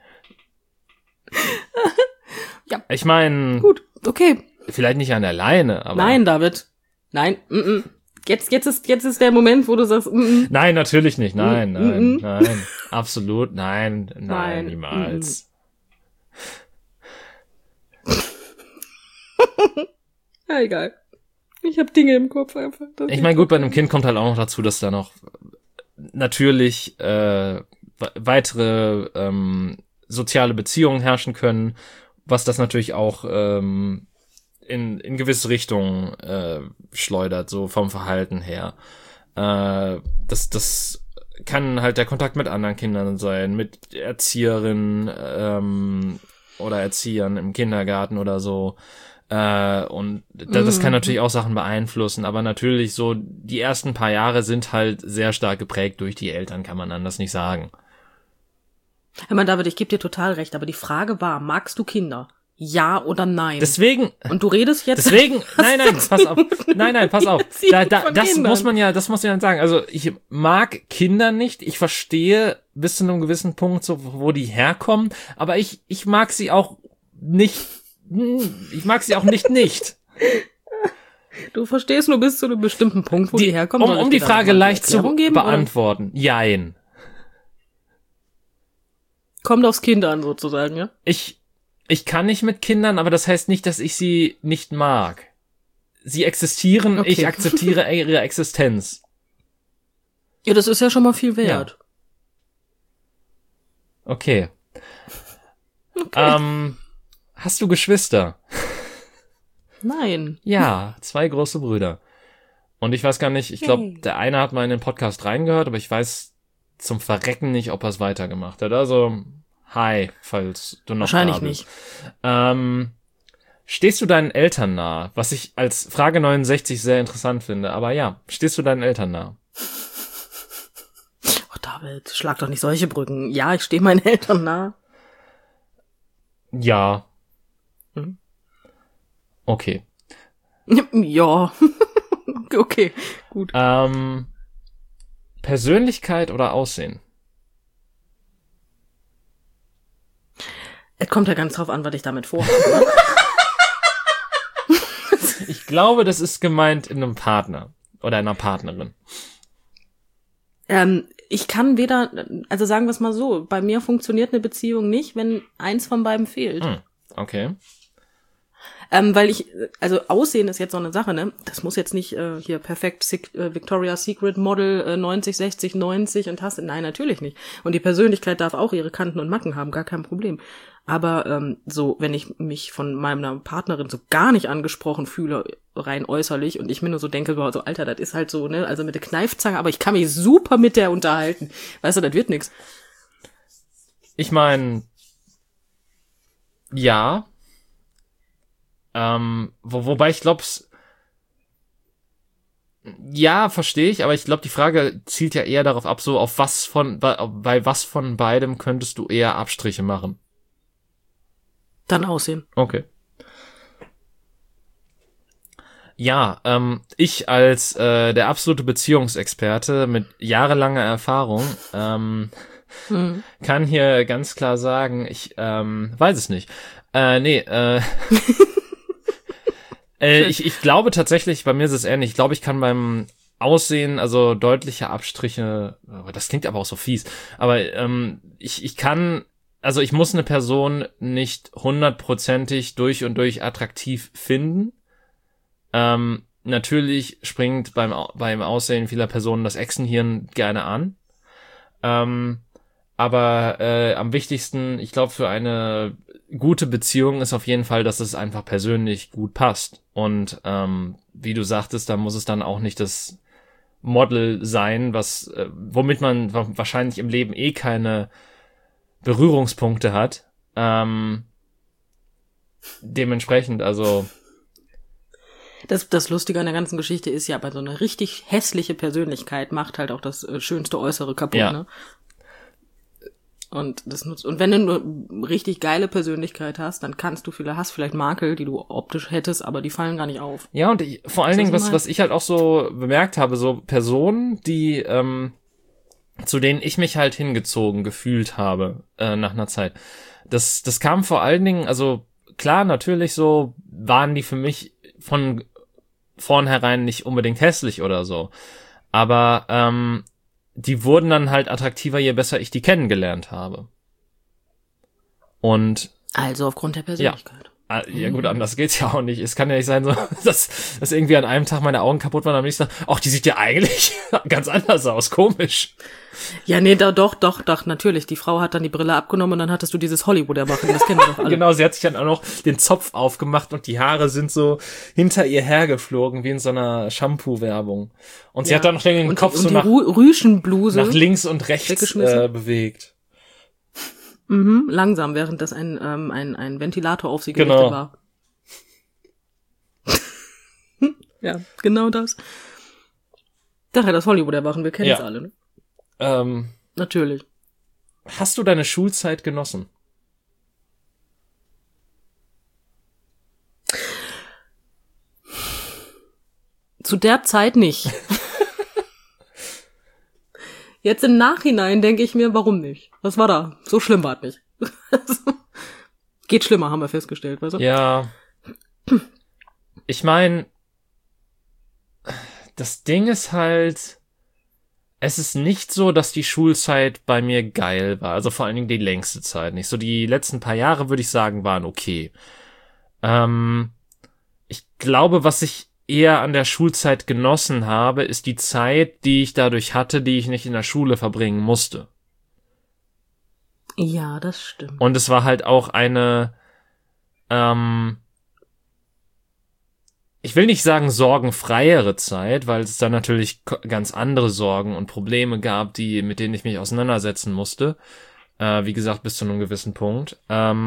[SPEAKER 2] Ja.
[SPEAKER 1] Ich meine...
[SPEAKER 2] Gut, okay.
[SPEAKER 1] Vielleicht nicht an der Leine, aber...
[SPEAKER 2] Nein, David. Nein, Jetzt ist der Moment, wo du sagst,
[SPEAKER 1] Nein, natürlich nicht. Nein. Absolut, nein, niemals.
[SPEAKER 2] Ja, egal. Ich habe Dinge im Kopf einfach.
[SPEAKER 1] Ich meine, gut, bei einem Kind kommt halt auch noch dazu, dass da noch natürlich weitere soziale Beziehungen herrschen können, was das natürlich auch in gewisse Richtungen schleudert, so vom Verhalten her. Das kann halt der Kontakt mit anderen Kindern sein, mit Erzieherinnen oder Erziehern im Kindergarten oder so. Und das kann natürlich auch Sachen beeinflussen, aber natürlich so die ersten paar Jahre sind halt sehr stark geprägt durch die Eltern, kann man anders nicht sagen.
[SPEAKER 2] Herr Mann, David, ich gebe dir total recht, aber die Frage war, magst du Kinder? Ja oder nein?
[SPEAKER 1] Deswegen.
[SPEAKER 2] Und du redest jetzt.
[SPEAKER 1] Deswegen. Nein, pass auf. Nein, pass auf. Das muss man ja sagen. Also ich mag Kinder nicht. Ich verstehe bis zu einem gewissen Punkt so, wo die herkommen. Aber ich mag sie auch nicht. Ich mag sie auch nicht.
[SPEAKER 2] Du verstehst nur bis zu einem bestimmten Punkt, wo die herkommen.
[SPEAKER 1] Um die Frage leicht zu beantworten. Oder? Jein.
[SPEAKER 2] Kommt aufs Kind an, sozusagen, ja?
[SPEAKER 1] Ich kann nicht mit Kindern, aber das heißt nicht, dass ich sie nicht mag. Sie existieren, okay. Ich akzeptiere ihre Existenz.
[SPEAKER 2] Ja, das ist ja schon mal viel wert.
[SPEAKER 1] Ja. Okay. Hast du Geschwister?
[SPEAKER 2] Nein.
[SPEAKER 1] Ja, 2 große Brüder. Und ich weiß gar nicht, ich glaube, der eine hat mal in den Podcast reingehört, aber ich weiß zum Verrecken nicht, ob er es weitergemacht hat. Also, hi, falls du noch
[SPEAKER 2] wahrscheinlich
[SPEAKER 1] da bist.
[SPEAKER 2] Nicht.
[SPEAKER 1] Stehst du deinen Eltern nah? Was ich als Frage 69 sehr interessant finde. Aber ja, stehst du deinen Eltern nah?
[SPEAKER 2] Oh, David, schlag doch nicht solche Brücken. Ja, ich stehe meinen Eltern nah.
[SPEAKER 1] Ja. Okay.
[SPEAKER 2] Ja. Okay, gut.
[SPEAKER 1] Persönlichkeit oder Aussehen?
[SPEAKER 2] Es kommt ja ganz drauf an, was ich damit vorhabe.
[SPEAKER 1] Ich glaube, das ist gemeint in einem Partner oder einer Partnerin.
[SPEAKER 2] Ich kann also sagen wir es mal so, bei mir funktioniert eine Beziehung nicht, wenn eins von beiden fehlt.
[SPEAKER 1] Okay.
[SPEAKER 2] Weil also Aussehen ist jetzt so eine Sache, ne? Das muss jetzt nicht hier perfekt Victoria's Secret Model 90, 60, 90 und hast. Nein, natürlich nicht. Und die Persönlichkeit darf auch ihre Kanten und Macken haben, gar kein Problem. Aber so, wenn ich mich von meiner Partnerin so gar nicht angesprochen fühle, rein äußerlich, und ich mir nur so denke, so Alter, das ist halt so, ne? Also mit der Kneifzange, aber ich kann mich super mit der unterhalten. Weißt du, das wird nix.
[SPEAKER 1] Ich meine, ja. Wobei ich glaube, ja, verstehe ich, aber ich glaube, die Frage zielt ja eher darauf ab, so auf bei was von beidem könntest du eher Abstriche machen?
[SPEAKER 2] Dann Aussehen.
[SPEAKER 1] Okay. Ja, ich als der absolute Beziehungsexperte mit jahrelanger Erfahrung kann hier ganz klar sagen, ich weiß es nicht. Ich glaube tatsächlich, bei mir ist es ähnlich. Ich glaube, ich kann beim Aussehen, also deutliche Abstriche, das klingt aber auch so fies, aber ich muss eine Person nicht 100%ig durch und durch attraktiv finden. Natürlich springt beim Aussehen vieler Personen das Echsenhirn gerne an. Aber am wichtigsten, ich glaube, für eine gute Beziehung ist auf jeden Fall, dass es einfach persönlich gut passt. Und wie du sagtest, da muss es dann auch nicht das Model sein, womit man wahrscheinlich im Leben keine Berührungspunkte hat. Dementsprechend, also
[SPEAKER 2] Das Lustige an der ganzen Geschichte ist ja, aber so eine richtig hässliche Persönlichkeit macht halt auch das schönste Äußere kaputt,
[SPEAKER 1] ja.
[SPEAKER 2] Ne? Und wenn du eine richtig geile Persönlichkeit hast, dann hast vielleicht Makel, die du optisch hättest, aber die fallen gar nicht auf.
[SPEAKER 1] Ja, und vor allen Dingen, was ich halt auch so bemerkt habe, so Personen, die zu denen ich mich halt hingezogen gefühlt habe nach einer Zeit. Das kam vor allen Dingen, also klar, natürlich so waren die für mich von vornherein nicht unbedingt hässlich oder so, aber die wurden dann halt attraktiver, je besser ich die kennengelernt habe. Und
[SPEAKER 2] also aufgrund der Persönlichkeit.
[SPEAKER 1] Ja gut, anders geht's ja auch nicht. Es kann ja nicht sein, so, dass irgendwie an einem Tag meine Augen kaputt waren, am nächsten Tag, ach, die sieht ja eigentlich ganz anders aus, komisch.
[SPEAKER 2] Ja, nee, doch, natürlich. Die Frau hat dann die Brille abgenommen und dann hattest du dieses Hollywood-Erwachen, das kennen wir doch alle.
[SPEAKER 1] Genau, sie hat sich dann auch noch den Zopf aufgemacht und die Haare sind so hinter ihr hergeflogen, wie in so einer Shampoo-Werbung. Und sie hat dann noch den Kopf so nach
[SPEAKER 2] Rüschenbluse
[SPEAKER 1] nach links und rechts bewegt.
[SPEAKER 2] Langsam, während das ein Ventilator auf sie gerichtet war. Ja, genau das. Daher das Hollywood-Erwachen, wir kennen es alle, ne?
[SPEAKER 1] Natürlich. Hast du deine Schulzeit genossen?
[SPEAKER 2] Zu der Zeit nicht. Jetzt im Nachhinein denke ich mir, warum nicht? Was war da? So schlimm war es nicht. Geht schlimmer, haben wir festgestellt, weißt du?
[SPEAKER 1] Ja. Ich meine, das Ding ist halt, es ist nicht so, dass die Schulzeit bei mir geil war. Also vor allen Dingen die längste Zeit nicht. So die letzten paar Jahre, würde ich sagen, waren okay. Ich glaube, was ich eher an der Schulzeit genossen habe, ist die Zeit, die ich dadurch hatte, die ich nicht in der Schule verbringen musste.
[SPEAKER 2] Ja, das stimmt.
[SPEAKER 1] Und es war halt auch eine, ich will nicht sagen sorgenfreiere Zeit, weil es da natürlich ganz andere Sorgen und Probleme gab, mit denen ich mich auseinandersetzen musste. Wie gesagt, bis zu einem gewissen Punkt.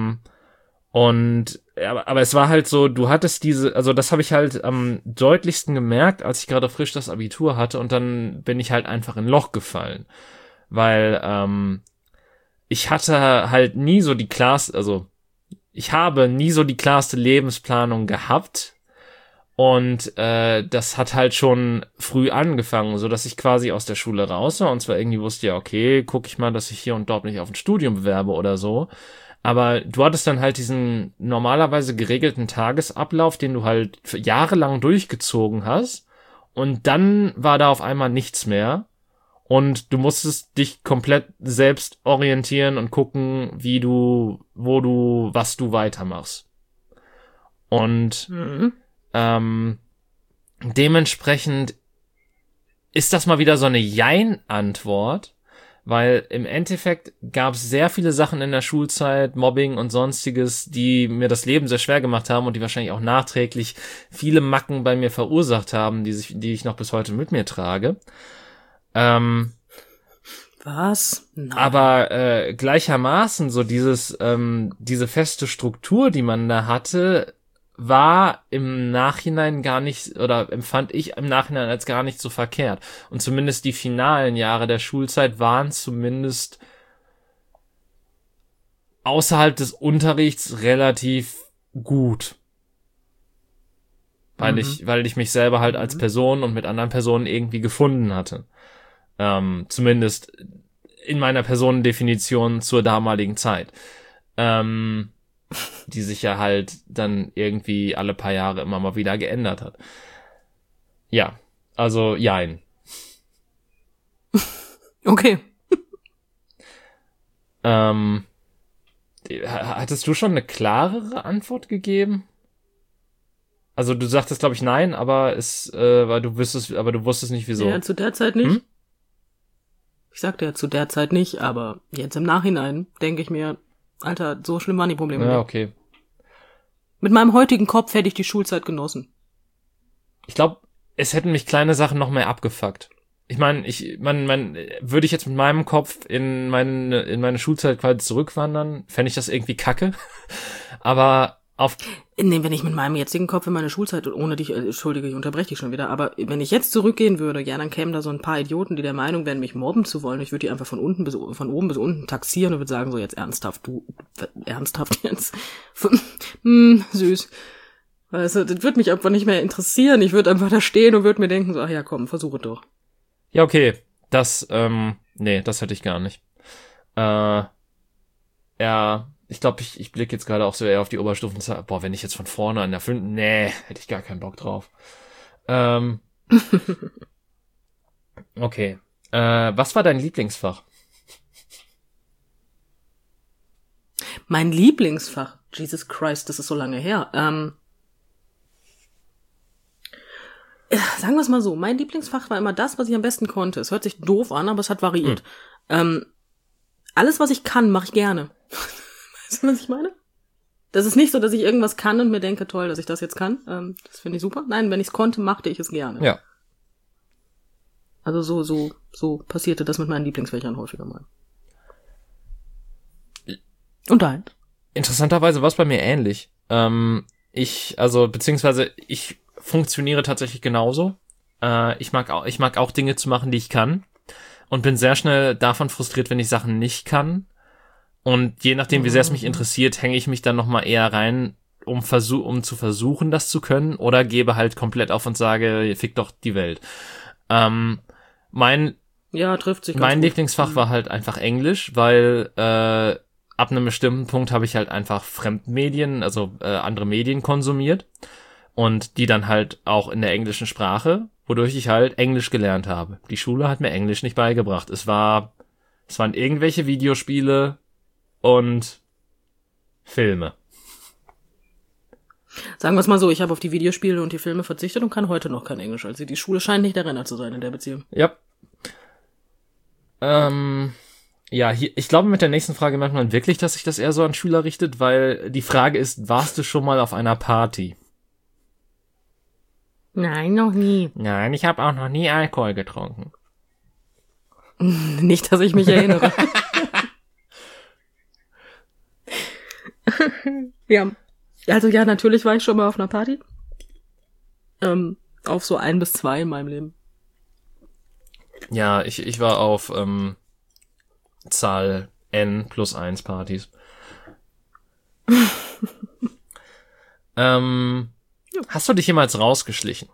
[SPEAKER 1] Aber es war halt so, du hattest also das habe ich halt am deutlichsten gemerkt, als ich gerade frisch das Abitur hatte, und dann bin ich halt einfach in ein Loch gefallen. Weil, ich hatte halt nie so ich habe nie so die klarste Lebensplanung gehabt. Und das hat halt schon früh angefangen, so dass ich quasi aus der Schule raus war und zwar irgendwie wusste, ja, okay, guck ich mal, dass ich hier und dort mich auf ein Studium bewerbe oder so. Aber du hattest dann halt diesen normalerweise geregelten Tagesablauf, den du halt für jahrelang durchgezogen hast. Und dann war da auf einmal nichts mehr. Und du musstest dich komplett selbst orientieren und gucken, was du weitermachst. Und dementsprechend ist das mal wieder so eine Jein-Antwort, weil im Endeffekt gab es sehr viele Sachen in der Schulzeit, Mobbing und sonstiges, die mir das Leben sehr schwer gemacht haben und die wahrscheinlich auch nachträglich viele Macken bei mir verursacht haben, die ich noch bis heute mit mir trage.
[SPEAKER 2] Was? Nein.
[SPEAKER 1] Aber gleichermaßen so diese feste Struktur, die man da hatte, war im Nachhinein gar nicht, oder empfand ich im Nachhinein als gar nicht so verkehrt. Und zumindest die finalen Jahre der Schulzeit waren zumindest außerhalb des Unterrichts relativ gut. Weil ich mich selber halt als Person und mit anderen Personen irgendwie gefunden hatte. Zumindest in meiner Personendefinition zur damaligen Zeit. Die sich ja halt dann irgendwie alle paar Jahre immer mal wieder geändert hat. Ja, also jein.
[SPEAKER 2] Okay.
[SPEAKER 1] Hattest du schon eine klarere Antwort gegeben? Also du sagtest, glaube ich, nein, aber du wusstest nicht wieso.
[SPEAKER 2] Ja, zu der Zeit nicht. Ich sagte ja zu der Zeit nicht, aber jetzt im Nachhinein denke ich mir, Alter, so schlimm waren die Probleme
[SPEAKER 1] Ja,
[SPEAKER 2] nicht.
[SPEAKER 1] okay.
[SPEAKER 2] Mit meinem heutigen Kopf hätte ich die Schulzeit genossen.
[SPEAKER 1] Ich glaube, es hätten mich kleine Sachen noch mehr abgefuckt. Ich meine, würde ich jetzt mit meinem Kopf in meine Schulzeit quasi zurückwandern, fände ich das irgendwie kacke. Aber
[SPEAKER 2] Nee, wenn ich mit meinem jetzigen Kopf in meine Schulzeit, ohne dich, entschuldige, ich unterbreche dich schon wieder, aber wenn ich jetzt zurückgehen würde, ja, dann kämen da so ein paar Idioten, die der Meinung wären, mich mobben zu wollen. Ich würde die einfach von oben bis unten taxieren und würde sagen, so jetzt ernsthaft jetzt? Süß. Also, das würde mich einfach nicht mehr interessieren. Ich würde einfach da stehen und würde mir denken, so, ach ja, komm, versuche doch.
[SPEAKER 1] ja, okay, das hätte ich gar nicht. Ja, ich glaube, ich blicke jetzt gerade auch so eher auf die Oberstufen. Boah, wenn ich jetzt von vorne an der 5. Nee, hätte ich gar keinen Bock drauf. Okay. Was war dein Lieblingsfach?
[SPEAKER 2] Mein Lieblingsfach, Jesus Christ, das ist so lange her. Sagen wir es mal so, mein Lieblingsfach war immer das, was ich am besten konnte. Es hört sich doof an, aber es hat variiert. Alles, was ich kann, mache ich gerne. Weißt du, was ich meine? Das ist nicht so, dass ich irgendwas kann und mir denke, toll, dass ich das jetzt kann. Das finde ich super. Nein, wenn ich es konnte, machte ich es gerne.
[SPEAKER 1] Ja.
[SPEAKER 2] Also so passierte das mit meinen Lieblingsfächern häufiger mal. Und dein?
[SPEAKER 1] Interessanterweise war es bei mir ähnlich. Ich funktioniere tatsächlich genauso. Ich mag auch Dinge zu machen, die ich kann. Und bin sehr schnell davon frustriert, wenn ich Sachen nicht kann. Und je nachdem, wie sehr es mich interessiert, hänge ich mich dann nochmal eher rein, um zu versuchen, das zu können. Oder gebe halt komplett auf und sage, fick doch die Welt. Mein
[SPEAKER 2] trifft sich ganz
[SPEAKER 1] Mein
[SPEAKER 2] gut.
[SPEAKER 1] Lieblingsfach war halt einfach Englisch, weil ab einem bestimmten Punkt habe ich halt einfach Fremdmedien, also andere Medien konsumiert. Und die dann halt auch in der englischen Sprache, wodurch ich halt Englisch gelernt habe. Die Schule hat mir Englisch nicht beigebracht. Es waren irgendwelche Videospiele und Filme.
[SPEAKER 2] Sagen wir es mal so, ich habe auf die Videospiele und die Filme verzichtet und kann heute noch kein Englisch. Also die Schule scheint nicht der Renner zu sein in der Beziehung.
[SPEAKER 1] Ja. Ich glaube mit der nächsten Frage merkt man wirklich, dass sich das eher so an Schüler richtet, weil die Frage ist, warst du schon mal auf einer Party?
[SPEAKER 2] Nein, noch nie.
[SPEAKER 1] Nein, ich habe auch noch nie Alkohol getrunken.
[SPEAKER 2] Nicht, dass ich mich erinnere. Ja. Also ja, natürlich war ich schon mal auf einer Party. Auf so 1 bis 2 in meinem Leben.
[SPEAKER 1] Ja, ich war auf Zahl N+1 Partys. Hast du dich jemals rausgeschlichen?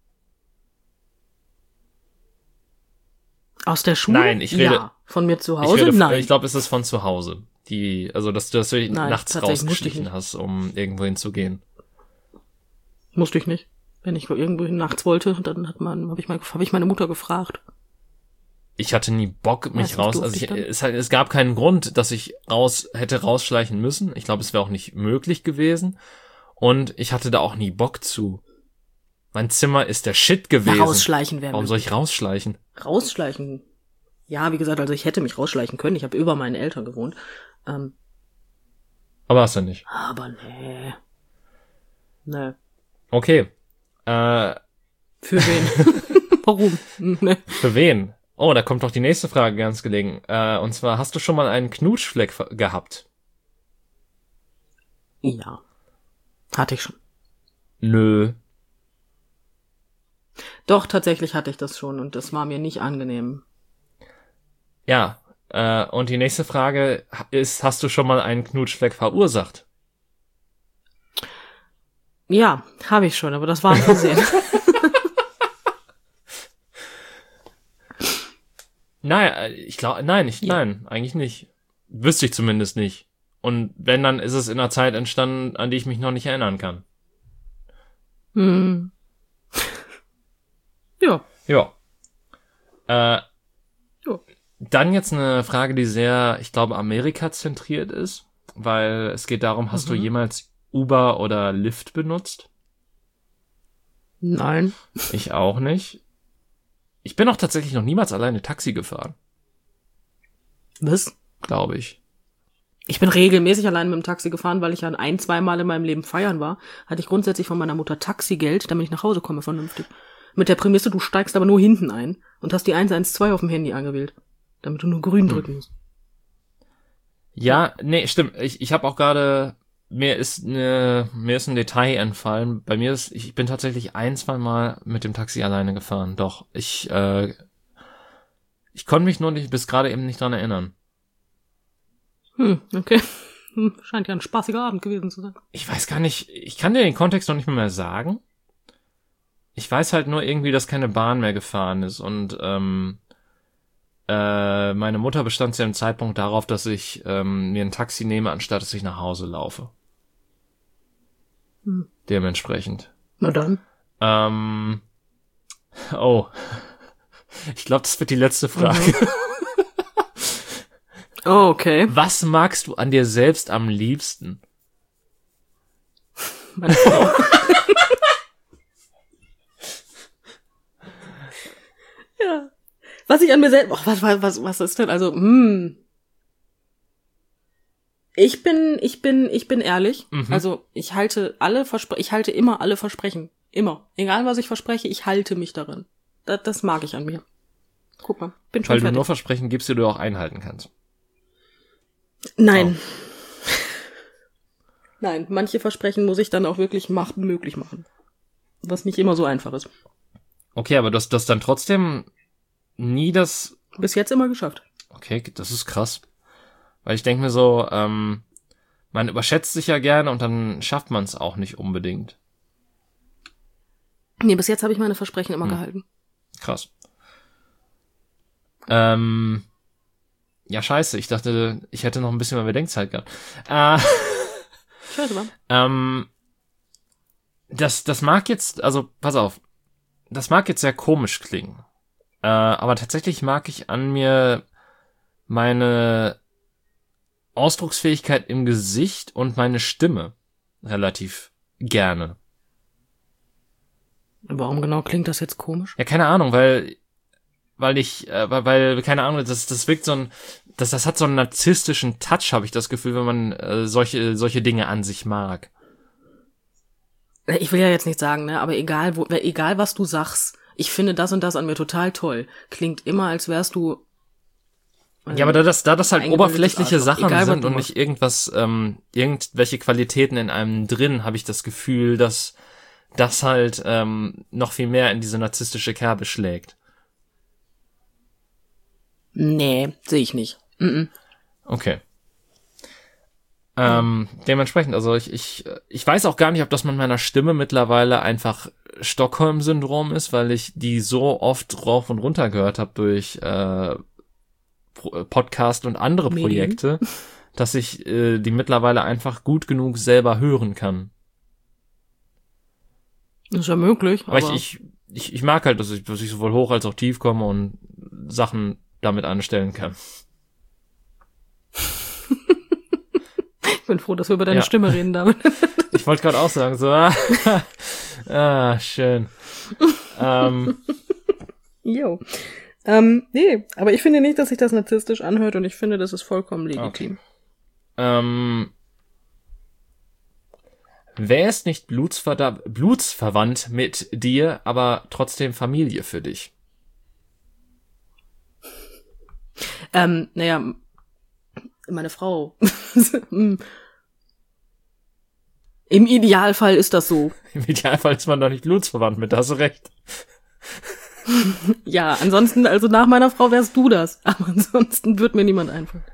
[SPEAKER 2] Aus der Schule?
[SPEAKER 1] Nein, ich rede.
[SPEAKER 2] Ja. Von mir zu Hause? Nein.
[SPEAKER 1] Ich glaube, es ist von zu Hause. Dass du dich
[SPEAKER 2] Nein,
[SPEAKER 1] nachts
[SPEAKER 2] tatsächlich
[SPEAKER 1] rausgeschlichen hast, um irgendwo hinzugehen.
[SPEAKER 2] Musste ich nicht. Wenn ich irgendwo nachts wollte, dann habe ich meine Mutter gefragt.
[SPEAKER 1] Ich hatte nie Bock, mich
[SPEAKER 2] Weißt du,
[SPEAKER 1] raus.
[SPEAKER 2] durfte ich
[SPEAKER 1] Es gab keinen Grund, dass ich hätte rausschleichen müssen. Ich glaube, es wäre auch nicht möglich gewesen. Und ich hatte da auch nie Bock zu. Mein Zimmer ist der Shit gewesen.
[SPEAKER 2] Rausschleichen wäre
[SPEAKER 1] Warum soll ich rausschleichen?
[SPEAKER 2] Rausschleichen? Ja, wie gesagt, also ich hätte mich rausschleichen können. Ich habe über meinen Eltern gewohnt.
[SPEAKER 1] Aber hast du nicht.
[SPEAKER 2] Aber nee. Nee.
[SPEAKER 1] Okay.
[SPEAKER 2] Für wen? Warum? Nee.
[SPEAKER 1] Für wen? Oh, da kommt doch die nächste Frage ganz gelegen. Und zwar, hast du schon mal einen Knutschfleck gehabt?
[SPEAKER 2] Ja. Hatte ich schon.
[SPEAKER 1] Nö.
[SPEAKER 2] Doch, tatsächlich hatte ich das schon und das war mir nicht angenehm.
[SPEAKER 1] Ja. Und die nächste Frage ist, hast du schon mal einen Knutschfleck verursacht?
[SPEAKER 2] Ja, habe ich schon, aber das war ein Versehen.
[SPEAKER 1] Nein, eigentlich nicht. Wüsste ich zumindest nicht. Und wenn, dann ist es in einer Zeit entstanden, an die ich mich noch nicht erinnern kann.
[SPEAKER 2] Hm. Ja.
[SPEAKER 1] Ja.
[SPEAKER 2] Ja.
[SPEAKER 1] Dann jetzt eine Frage, die sehr, ich glaube, Amerika-zentriert ist, weil es geht darum, hast du jemals Uber oder Lyft benutzt?
[SPEAKER 2] Nein.
[SPEAKER 1] Ich auch nicht. Ich bin auch tatsächlich noch niemals alleine Taxi gefahren.
[SPEAKER 2] Was?
[SPEAKER 1] glaube ich.
[SPEAKER 2] Ich bin regelmäßig allein mit dem Taxi gefahren, weil ich ja 1-2 Mal in meinem Leben feiern war. Hatte ich grundsätzlich von meiner Mutter Taxigeld, damit ich nach Hause komme vernünftig. Mit der Prämisse, du steigst aber nur hinten ein und hast die 112 auf dem Handy angewählt, damit du nur grün drücken musst.
[SPEAKER 1] Ja, nee, stimmt. Ich habe auch gerade, mir ist ein Detail entfallen. Bei mir ich bin tatsächlich 1-2 Mal mit dem Taxi alleine gefahren. Doch, ich konnte mich nur nicht bis gerade eben nicht dran erinnern.
[SPEAKER 2] Okay. Scheint ja ein spaßiger Abend gewesen zu sein.
[SPEAKER 1] Ich weiß gar nicht, ich kann dir den Kontext noch nicht mehr sagen. Ich weiß halt nur irgendwie, dass keine Bahn mehr gefahren ist und meine Mutter bestand zu dem Zeitpunkt darauf, dass ich mir ein Taxi nehme, anstatt dass ich nach Hause laufe. Dementsprechend.
[SPEAKER 2] Na dann.
[SPEAKER 1] Oh. Ich glaube, das wird die letzte Frage.
[SPEAKER 2] Oh, okay.
[SPEAKER 1] Was magst du an dir selbst am liebsten?
[SPEAKER 2] Meine Frau. Ja. Was ich an mir selbst... was ist denn? Also, Ich bin ehrlich. Also, ich halte immer alle Versprechen. Immer. Egal, was ich verspreche, ich halte mich daran. Das mag ich an mir. Guck mal, bin schon
[SPEAKER 1] Weil
[SPEAKER 2] fertig.
[SPEAKER 1] du nur Versprechen gibst, die du auch einhalten kannst.
[SPEAKER 2] Nein. Nein, manche Versprechen muss ich dann auch wirklich möglich machen. Was nicht immer so einfach ist.
[SPEAKER 1] Okay, aber das dann trotzdem nie das...
[SPEAKER 2] Bis jetzt immer geschafft.
[SPEAKER 1] Okay, das ist krass. Weil ich denke mir so, man überschätzt sich ja gerne und dann schafft man es auch nicht unbedingt.
[SPEAKER 2] Nee, bis jetzt habe ich meine Versprechen immer gehalten.
[SPEAKER 1] Krass. Ja, scheiße. Ich dachte, ich hätte noch ein bisschen mehr Bedenkzeit gehabt.
[SPEAKER 2] Scheiße, Mann.
[SPEAKER 1] Das mag jetzt, also pass auf, das mag jetzt sehr komisch klingen. Aber tatsächlich mag ich an mir meine Ausdrucksfähigkeit im Gesicht und meine Stimme relativ gerne.
[SPEAKER 2] Warum genau klingt das jetzt komisch?
[SPEAKER 1] Ja, keine Ahnung, weil keine Ahnung, das wirkt das hat so einen narzisstischen Touch, habe ich das Gefühl, wenn man solche Dinge an sich mag.
[SPEAKER 2] Ich will ja jetzt nicht sagen, ne, aber egal was du sagst, ich finde das und das an mir total toll. Klingt immer, als wärst du...
[SPEAKER 1] Ja, aber da das halt oberflächliche Sachen
[SPEAKER 2] egal,
[SPEAKER 1] sind und nicht irgendwelche Qualitäten in einem drin, habe ich das Gefühl, dass das halt noch viel mehr in diese narzisstische Kerbe schlägt.
[SPEAKER 2] Nee, sehe ich nicht.
[SPEAKER 1] Okay. Dementsprechend, also ich weiß auch gar nicht, ob das mit meiner Stimme mittlerweile einfach Stockholm-Syndrom ist, weil ich die so oft rauf und runter gehört habe durch Podcast und andere Projekte, dass ich die mittlerweile einfach gut genug selber hören kann.
[SPEAKER 2] Ist ja möglich.
[SPEAKER 1] Aber ich mag halt, dass ich sowohl hoch als auch tief komme und Sachen damit anstellen kann.
[SPEAKER 2] Ich bin froh, dass wir über deine Stimme reden damit.
[SPEAKER 1] Ich wollte gerade auch sagen, so, schön.
[SPEAKER 2] Jo. Nee, aber ich finde nicht, dass sich das narzisstisch anhört und ich finde, das ist vollkommen legitim.
[SPEAKER 1] Okay. Wer ist nicht blutsverwandt mit dir, aber trotzdem Familie für dich?
[SPEAKER 2] Naja, meine Frau. Im Idealfall ist das so.
[SPEAKER 1] Im Idealfall ist man doch nicht blutsverwandt mit, da hast du recht.
[SPEAKER 2] Ja, ansonsten, also nach meiner Frau wärst du das. Aber ansonsten wird mir niemand einfallen.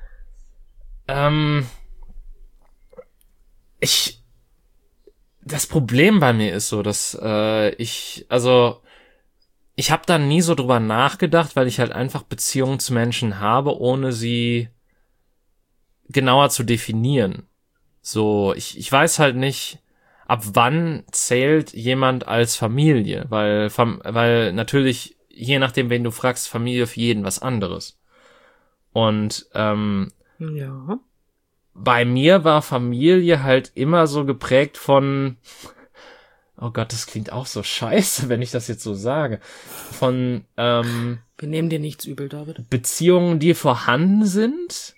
[SPEAKER 1] Das Problem bei mir ist so, dass ich habe da nie so drüber nachgedacht, weil ich halt einfach Beziehungen zu Menschen habe, ohne sie genauer zu definieren. So, ich weiß halt nicht, ab wann zählt jemand als Familie, weil natürlich, je nachdem, wen du fragst, Familie für jeden was anderes. Und
[SPEAKER 2] ja.
[SPEAKER 1] Bei mir war Familie halt immer so geprägt von, oh Gott, das klingt auch so scheiße, wenn ich das jetzt so sage, von
[SPEAKER 2] Wir nehmen dir nichts übel, David.
[SPEAKER 1] Beziehungen, die vorhanden sind,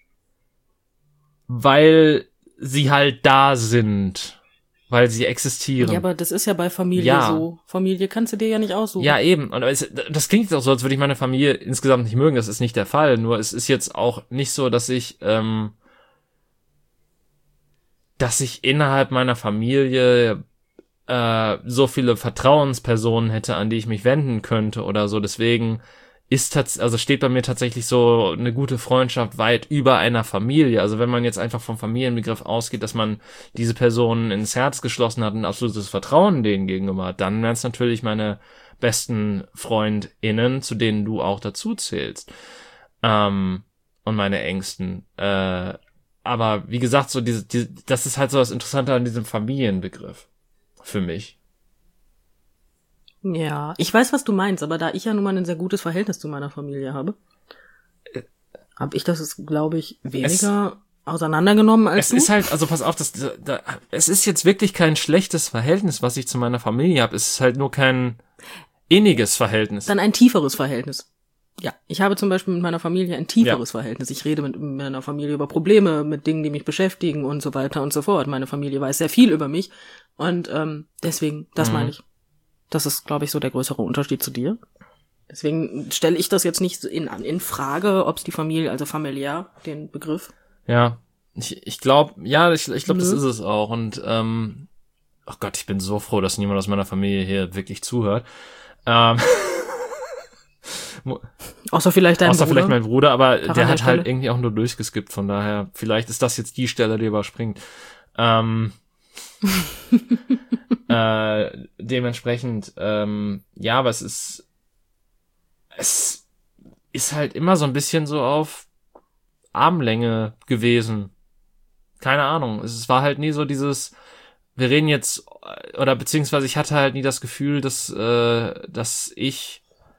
[SPEAKER 1] weil sie halt da sind, weil sie existieren.
[SPEAKER 2] Ja, aber das ist ja bei Familie so. Familie kannst du dir ja nicht aussuchen.
[SPEAKER 1] Ja, eben. Und das klingt jetzt auch so, als würde ich meine Familie insgesamt nicht mögen. Das ist nicht der Fall. Nur es ist jetzt auch nicht so, dass ich innerhalb meiner Familie so viele Vertrauenspersonen hätte, an die ich mich wenden könnte oder so. Deswegen steht bei mir tatsächlich so eine gute Freundschaft weit über einer Familie. Also wenn man jetzt einfach vom Familienbegriff ausgeht, dass man diese Personen ins Herz geschlossen hat und absolutes Vertrauen denen gegenüber hat, dann wären es natürlich meine besten FreundInnen, zu denen du auch dazu zählst. Und meine Ängsten. Aber wie gesagt, so das ist halt so das Interessante an diesem Familienbegriff. Für mich.
[SPEAKER 2] Ja, ich weiß, was du meinst, aber da ich ja nun mal ein sehr gutes Verhältnis zu meiner Familie habe, habe ich das, glaube ich, weniger auseinandergenommen als du.
[SPEAKER 1] Es ist halt, also pass auf, es ist jetzt wirklich kein schlechtes Verhältnis, was ich zu meiner Familie habe. Es ist halt nur kein inniges Verhältnis.
[SPEAKER 2] Dann ein tieferes Verhältnis. Ja, ich habe zum Beispiel mit meiner Familie ein tieferes Verhältnis. Ich rede mit meiner Familie über Probleme, mit Dingen, die mich beschäftigen und so weiter und so fort. Meine Familie weiß sehr viel über mich und deswegen, das meine ich. Das ist, glaube ich, so der größere Unterschied zu dir. Deswegen stelle ich das jetzt nicht in Frage, ob es die Familie, also familiär, den Begriff.
[SPEAKER 1] Ja, ich glaube, das ist es auch. Und oh Gott, ich bin so froh, dass niemand aus meiner Familie hier wirklich zuhört.
[SPEAKER 2] Außer vielleicht dein Bruder.
[SPEAKER 1] Außer vielleicht mein Bruder, aber der hat halt irgendwie auch nur durchgeskippt, von daher, vielleicht ist das jetzt die Stelle, die überspringt. Dementsprechend, ja, aber es ist halt immer so ein bisschen so auf Armlänge gewesen. Keine Ahnung, es war halt nie so dieses, wir reden jetzt, oder beziehungsweise ich hatte halt nie das Gefühl, dass ich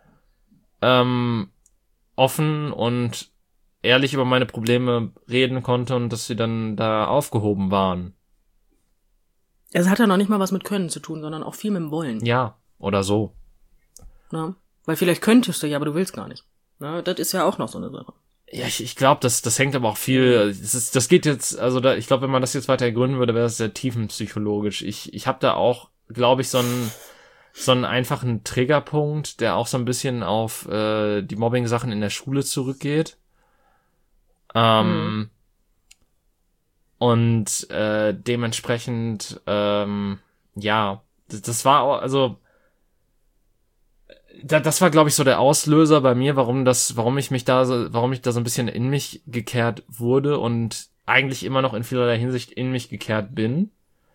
[SPEAKER 1] offen und ehrlich über meine Probleme reden konnte und dass sie dann da aufgehoben waren.
[SPEAKER 2] Es hat ja noch nicht mal was mit Können zu tun, sondern auch viel mit dem Wollen.
[SPEAKER 1] Ja, oder so.
[SPEAKER 2] Na? Weil vielleicht könntest du ja, aber du willst gar nicht. Na, das ist ja auch noch so eine Sache.
[SPEAKER 1] Ja, ich glaube, das hängt aber auch viel, das geht jetzt, also da, ich glaube, wenn man das jetzt weiter ergründen würde, wäre das sehr tiefenpsychologisch. Ich habe da auch, glaube ich, so einen einfachen Triggerpunkt, der auch so ein bisschen auf die Mobbing-Sachen in der Schule zurückgeht. Und dementsprechend, ja, das war auch, also das war, glaube ich, so der Auslöser bei mir, warum ich da so ein bisschen in mich gekehrt wurde und eigentlich immer noch in vielerlei Hinsicht in mich gekehrt bin.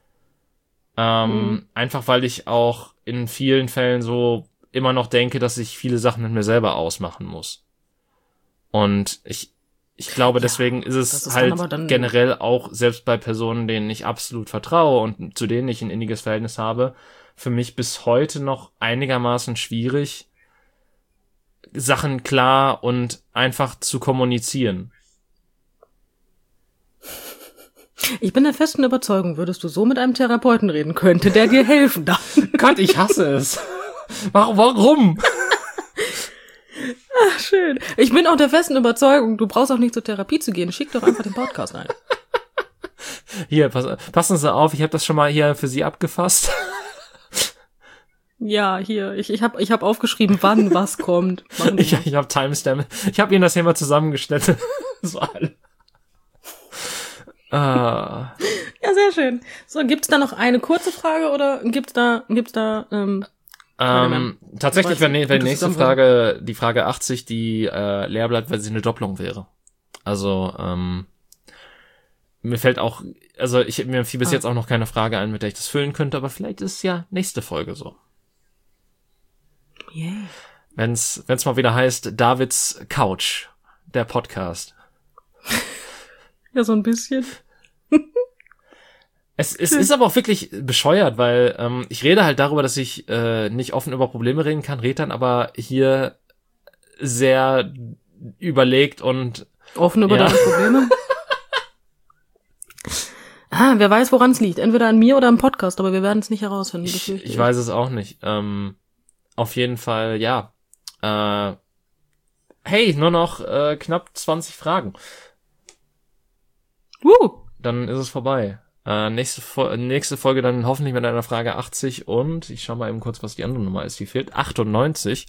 [SPEAKER 1] Einfach weil ich auch in vielen Fällen so immer noch denke, dass ich viele Sachen mit mir selber ausmachen muss. Und ich glaube, deswegen ist es halt generell auch, selbst bei Personen, denen ich absolut vertraue und zu denen ich ein inniges Verhältnis habe, für mich bis heute noch einigermaßen schwierig, Sachen klar und einfach zu kommunizieren.
[SPEAKER 2] Ich bin der festen Überzeugung, würdest du so mit einem Therapeuten reden, könnte der dir helfen darf.
[SPEAKER 1] Gott, ich hasse es. Warum?
[SPEAKER 2] Ach, schön. Ich bin auch der festen Überzeugung, du brauchst auch nicht zur Therapie zu gehen. Schick doch einfach den Podcast ein.
[SPEAKER 1] Hier, passen Sie auf, ich habe das schon mal hier für Sie abgefasst.
[SPEAKER 2] Ja, hier, ich hab aufgeschrieben, wann was kommt.
[SPEAKER 1] Ich habe Timestamp. Ich habe Ihnen das hier mal zusammengeschnitten. So alle.
[SPEAKER 2] Ja, sehr schön. So, gibt's da noch eine kurze Frage oder gibt's da
[SPEAKER 1] tatsächlich wäre die nächste Frage, die Frage 80, die leer bleibt, weil sie eine Doppelung wäre. Also, mir fällt auch, also mir fiel bis jetzt auch noch keine Frage ein, mit der ich das füllen könnte, aber vielleicht ist es ja nächste Folge so.
[SPEAKER 2] Yeah.
[SPEAKER 1] Wenn's mal wieder heißt, Davids Couch, der Podcast.
[SPEAKER 2] Ja, so ein bisschen.
[SPEAKER 1] Es ist aber auch wirklich bescheuert, weil ich rede halt darüber, dass ich nicht offen über Probleme reden kann, rede dann aber hier sehr überlegt und
[SPEAKER 2] offen über deine Probleme? Wer weiß, woran es liegt. Entweder an mir oder am Podcast, aber wir werden es nicht herausfinden.
[SPEAKER 1] Ich weiß es auch nicht. Auf jeden Fall, ja. Hey, nur noch knapp 20 Fragen. Dann ist es vorbei. Nächste Folge dann hoffentlich mit einer Frage 80 und ich schau mal eben kurz, was die andere Nummer ist. Die fehlt 98.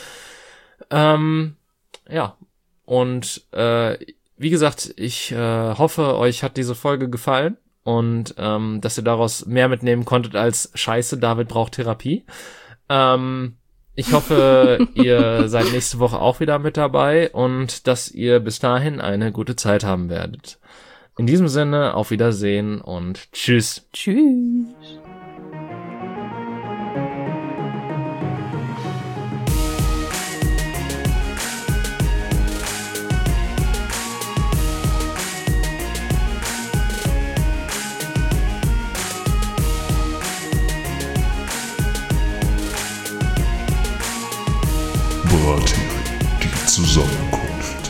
[SPEAKER 1] Ja. Und wie gesagt, ich hoffe, euch hat diese Folge gefallen und dass ihr daraus mehr mitnehmen konntet als Scheiße, David braucht Therapie. Ich hoffe, ihr seid nächste Woche auch wieder mit dabei und dass ihr bis dahin eine gute Zeit haben werdet. In diesem Sinne, auf Wiedersehen und tschüss.
[SPEAKER 2] Tschüss.
[SPEAKER 3] Brathering, die Zusammenkunft.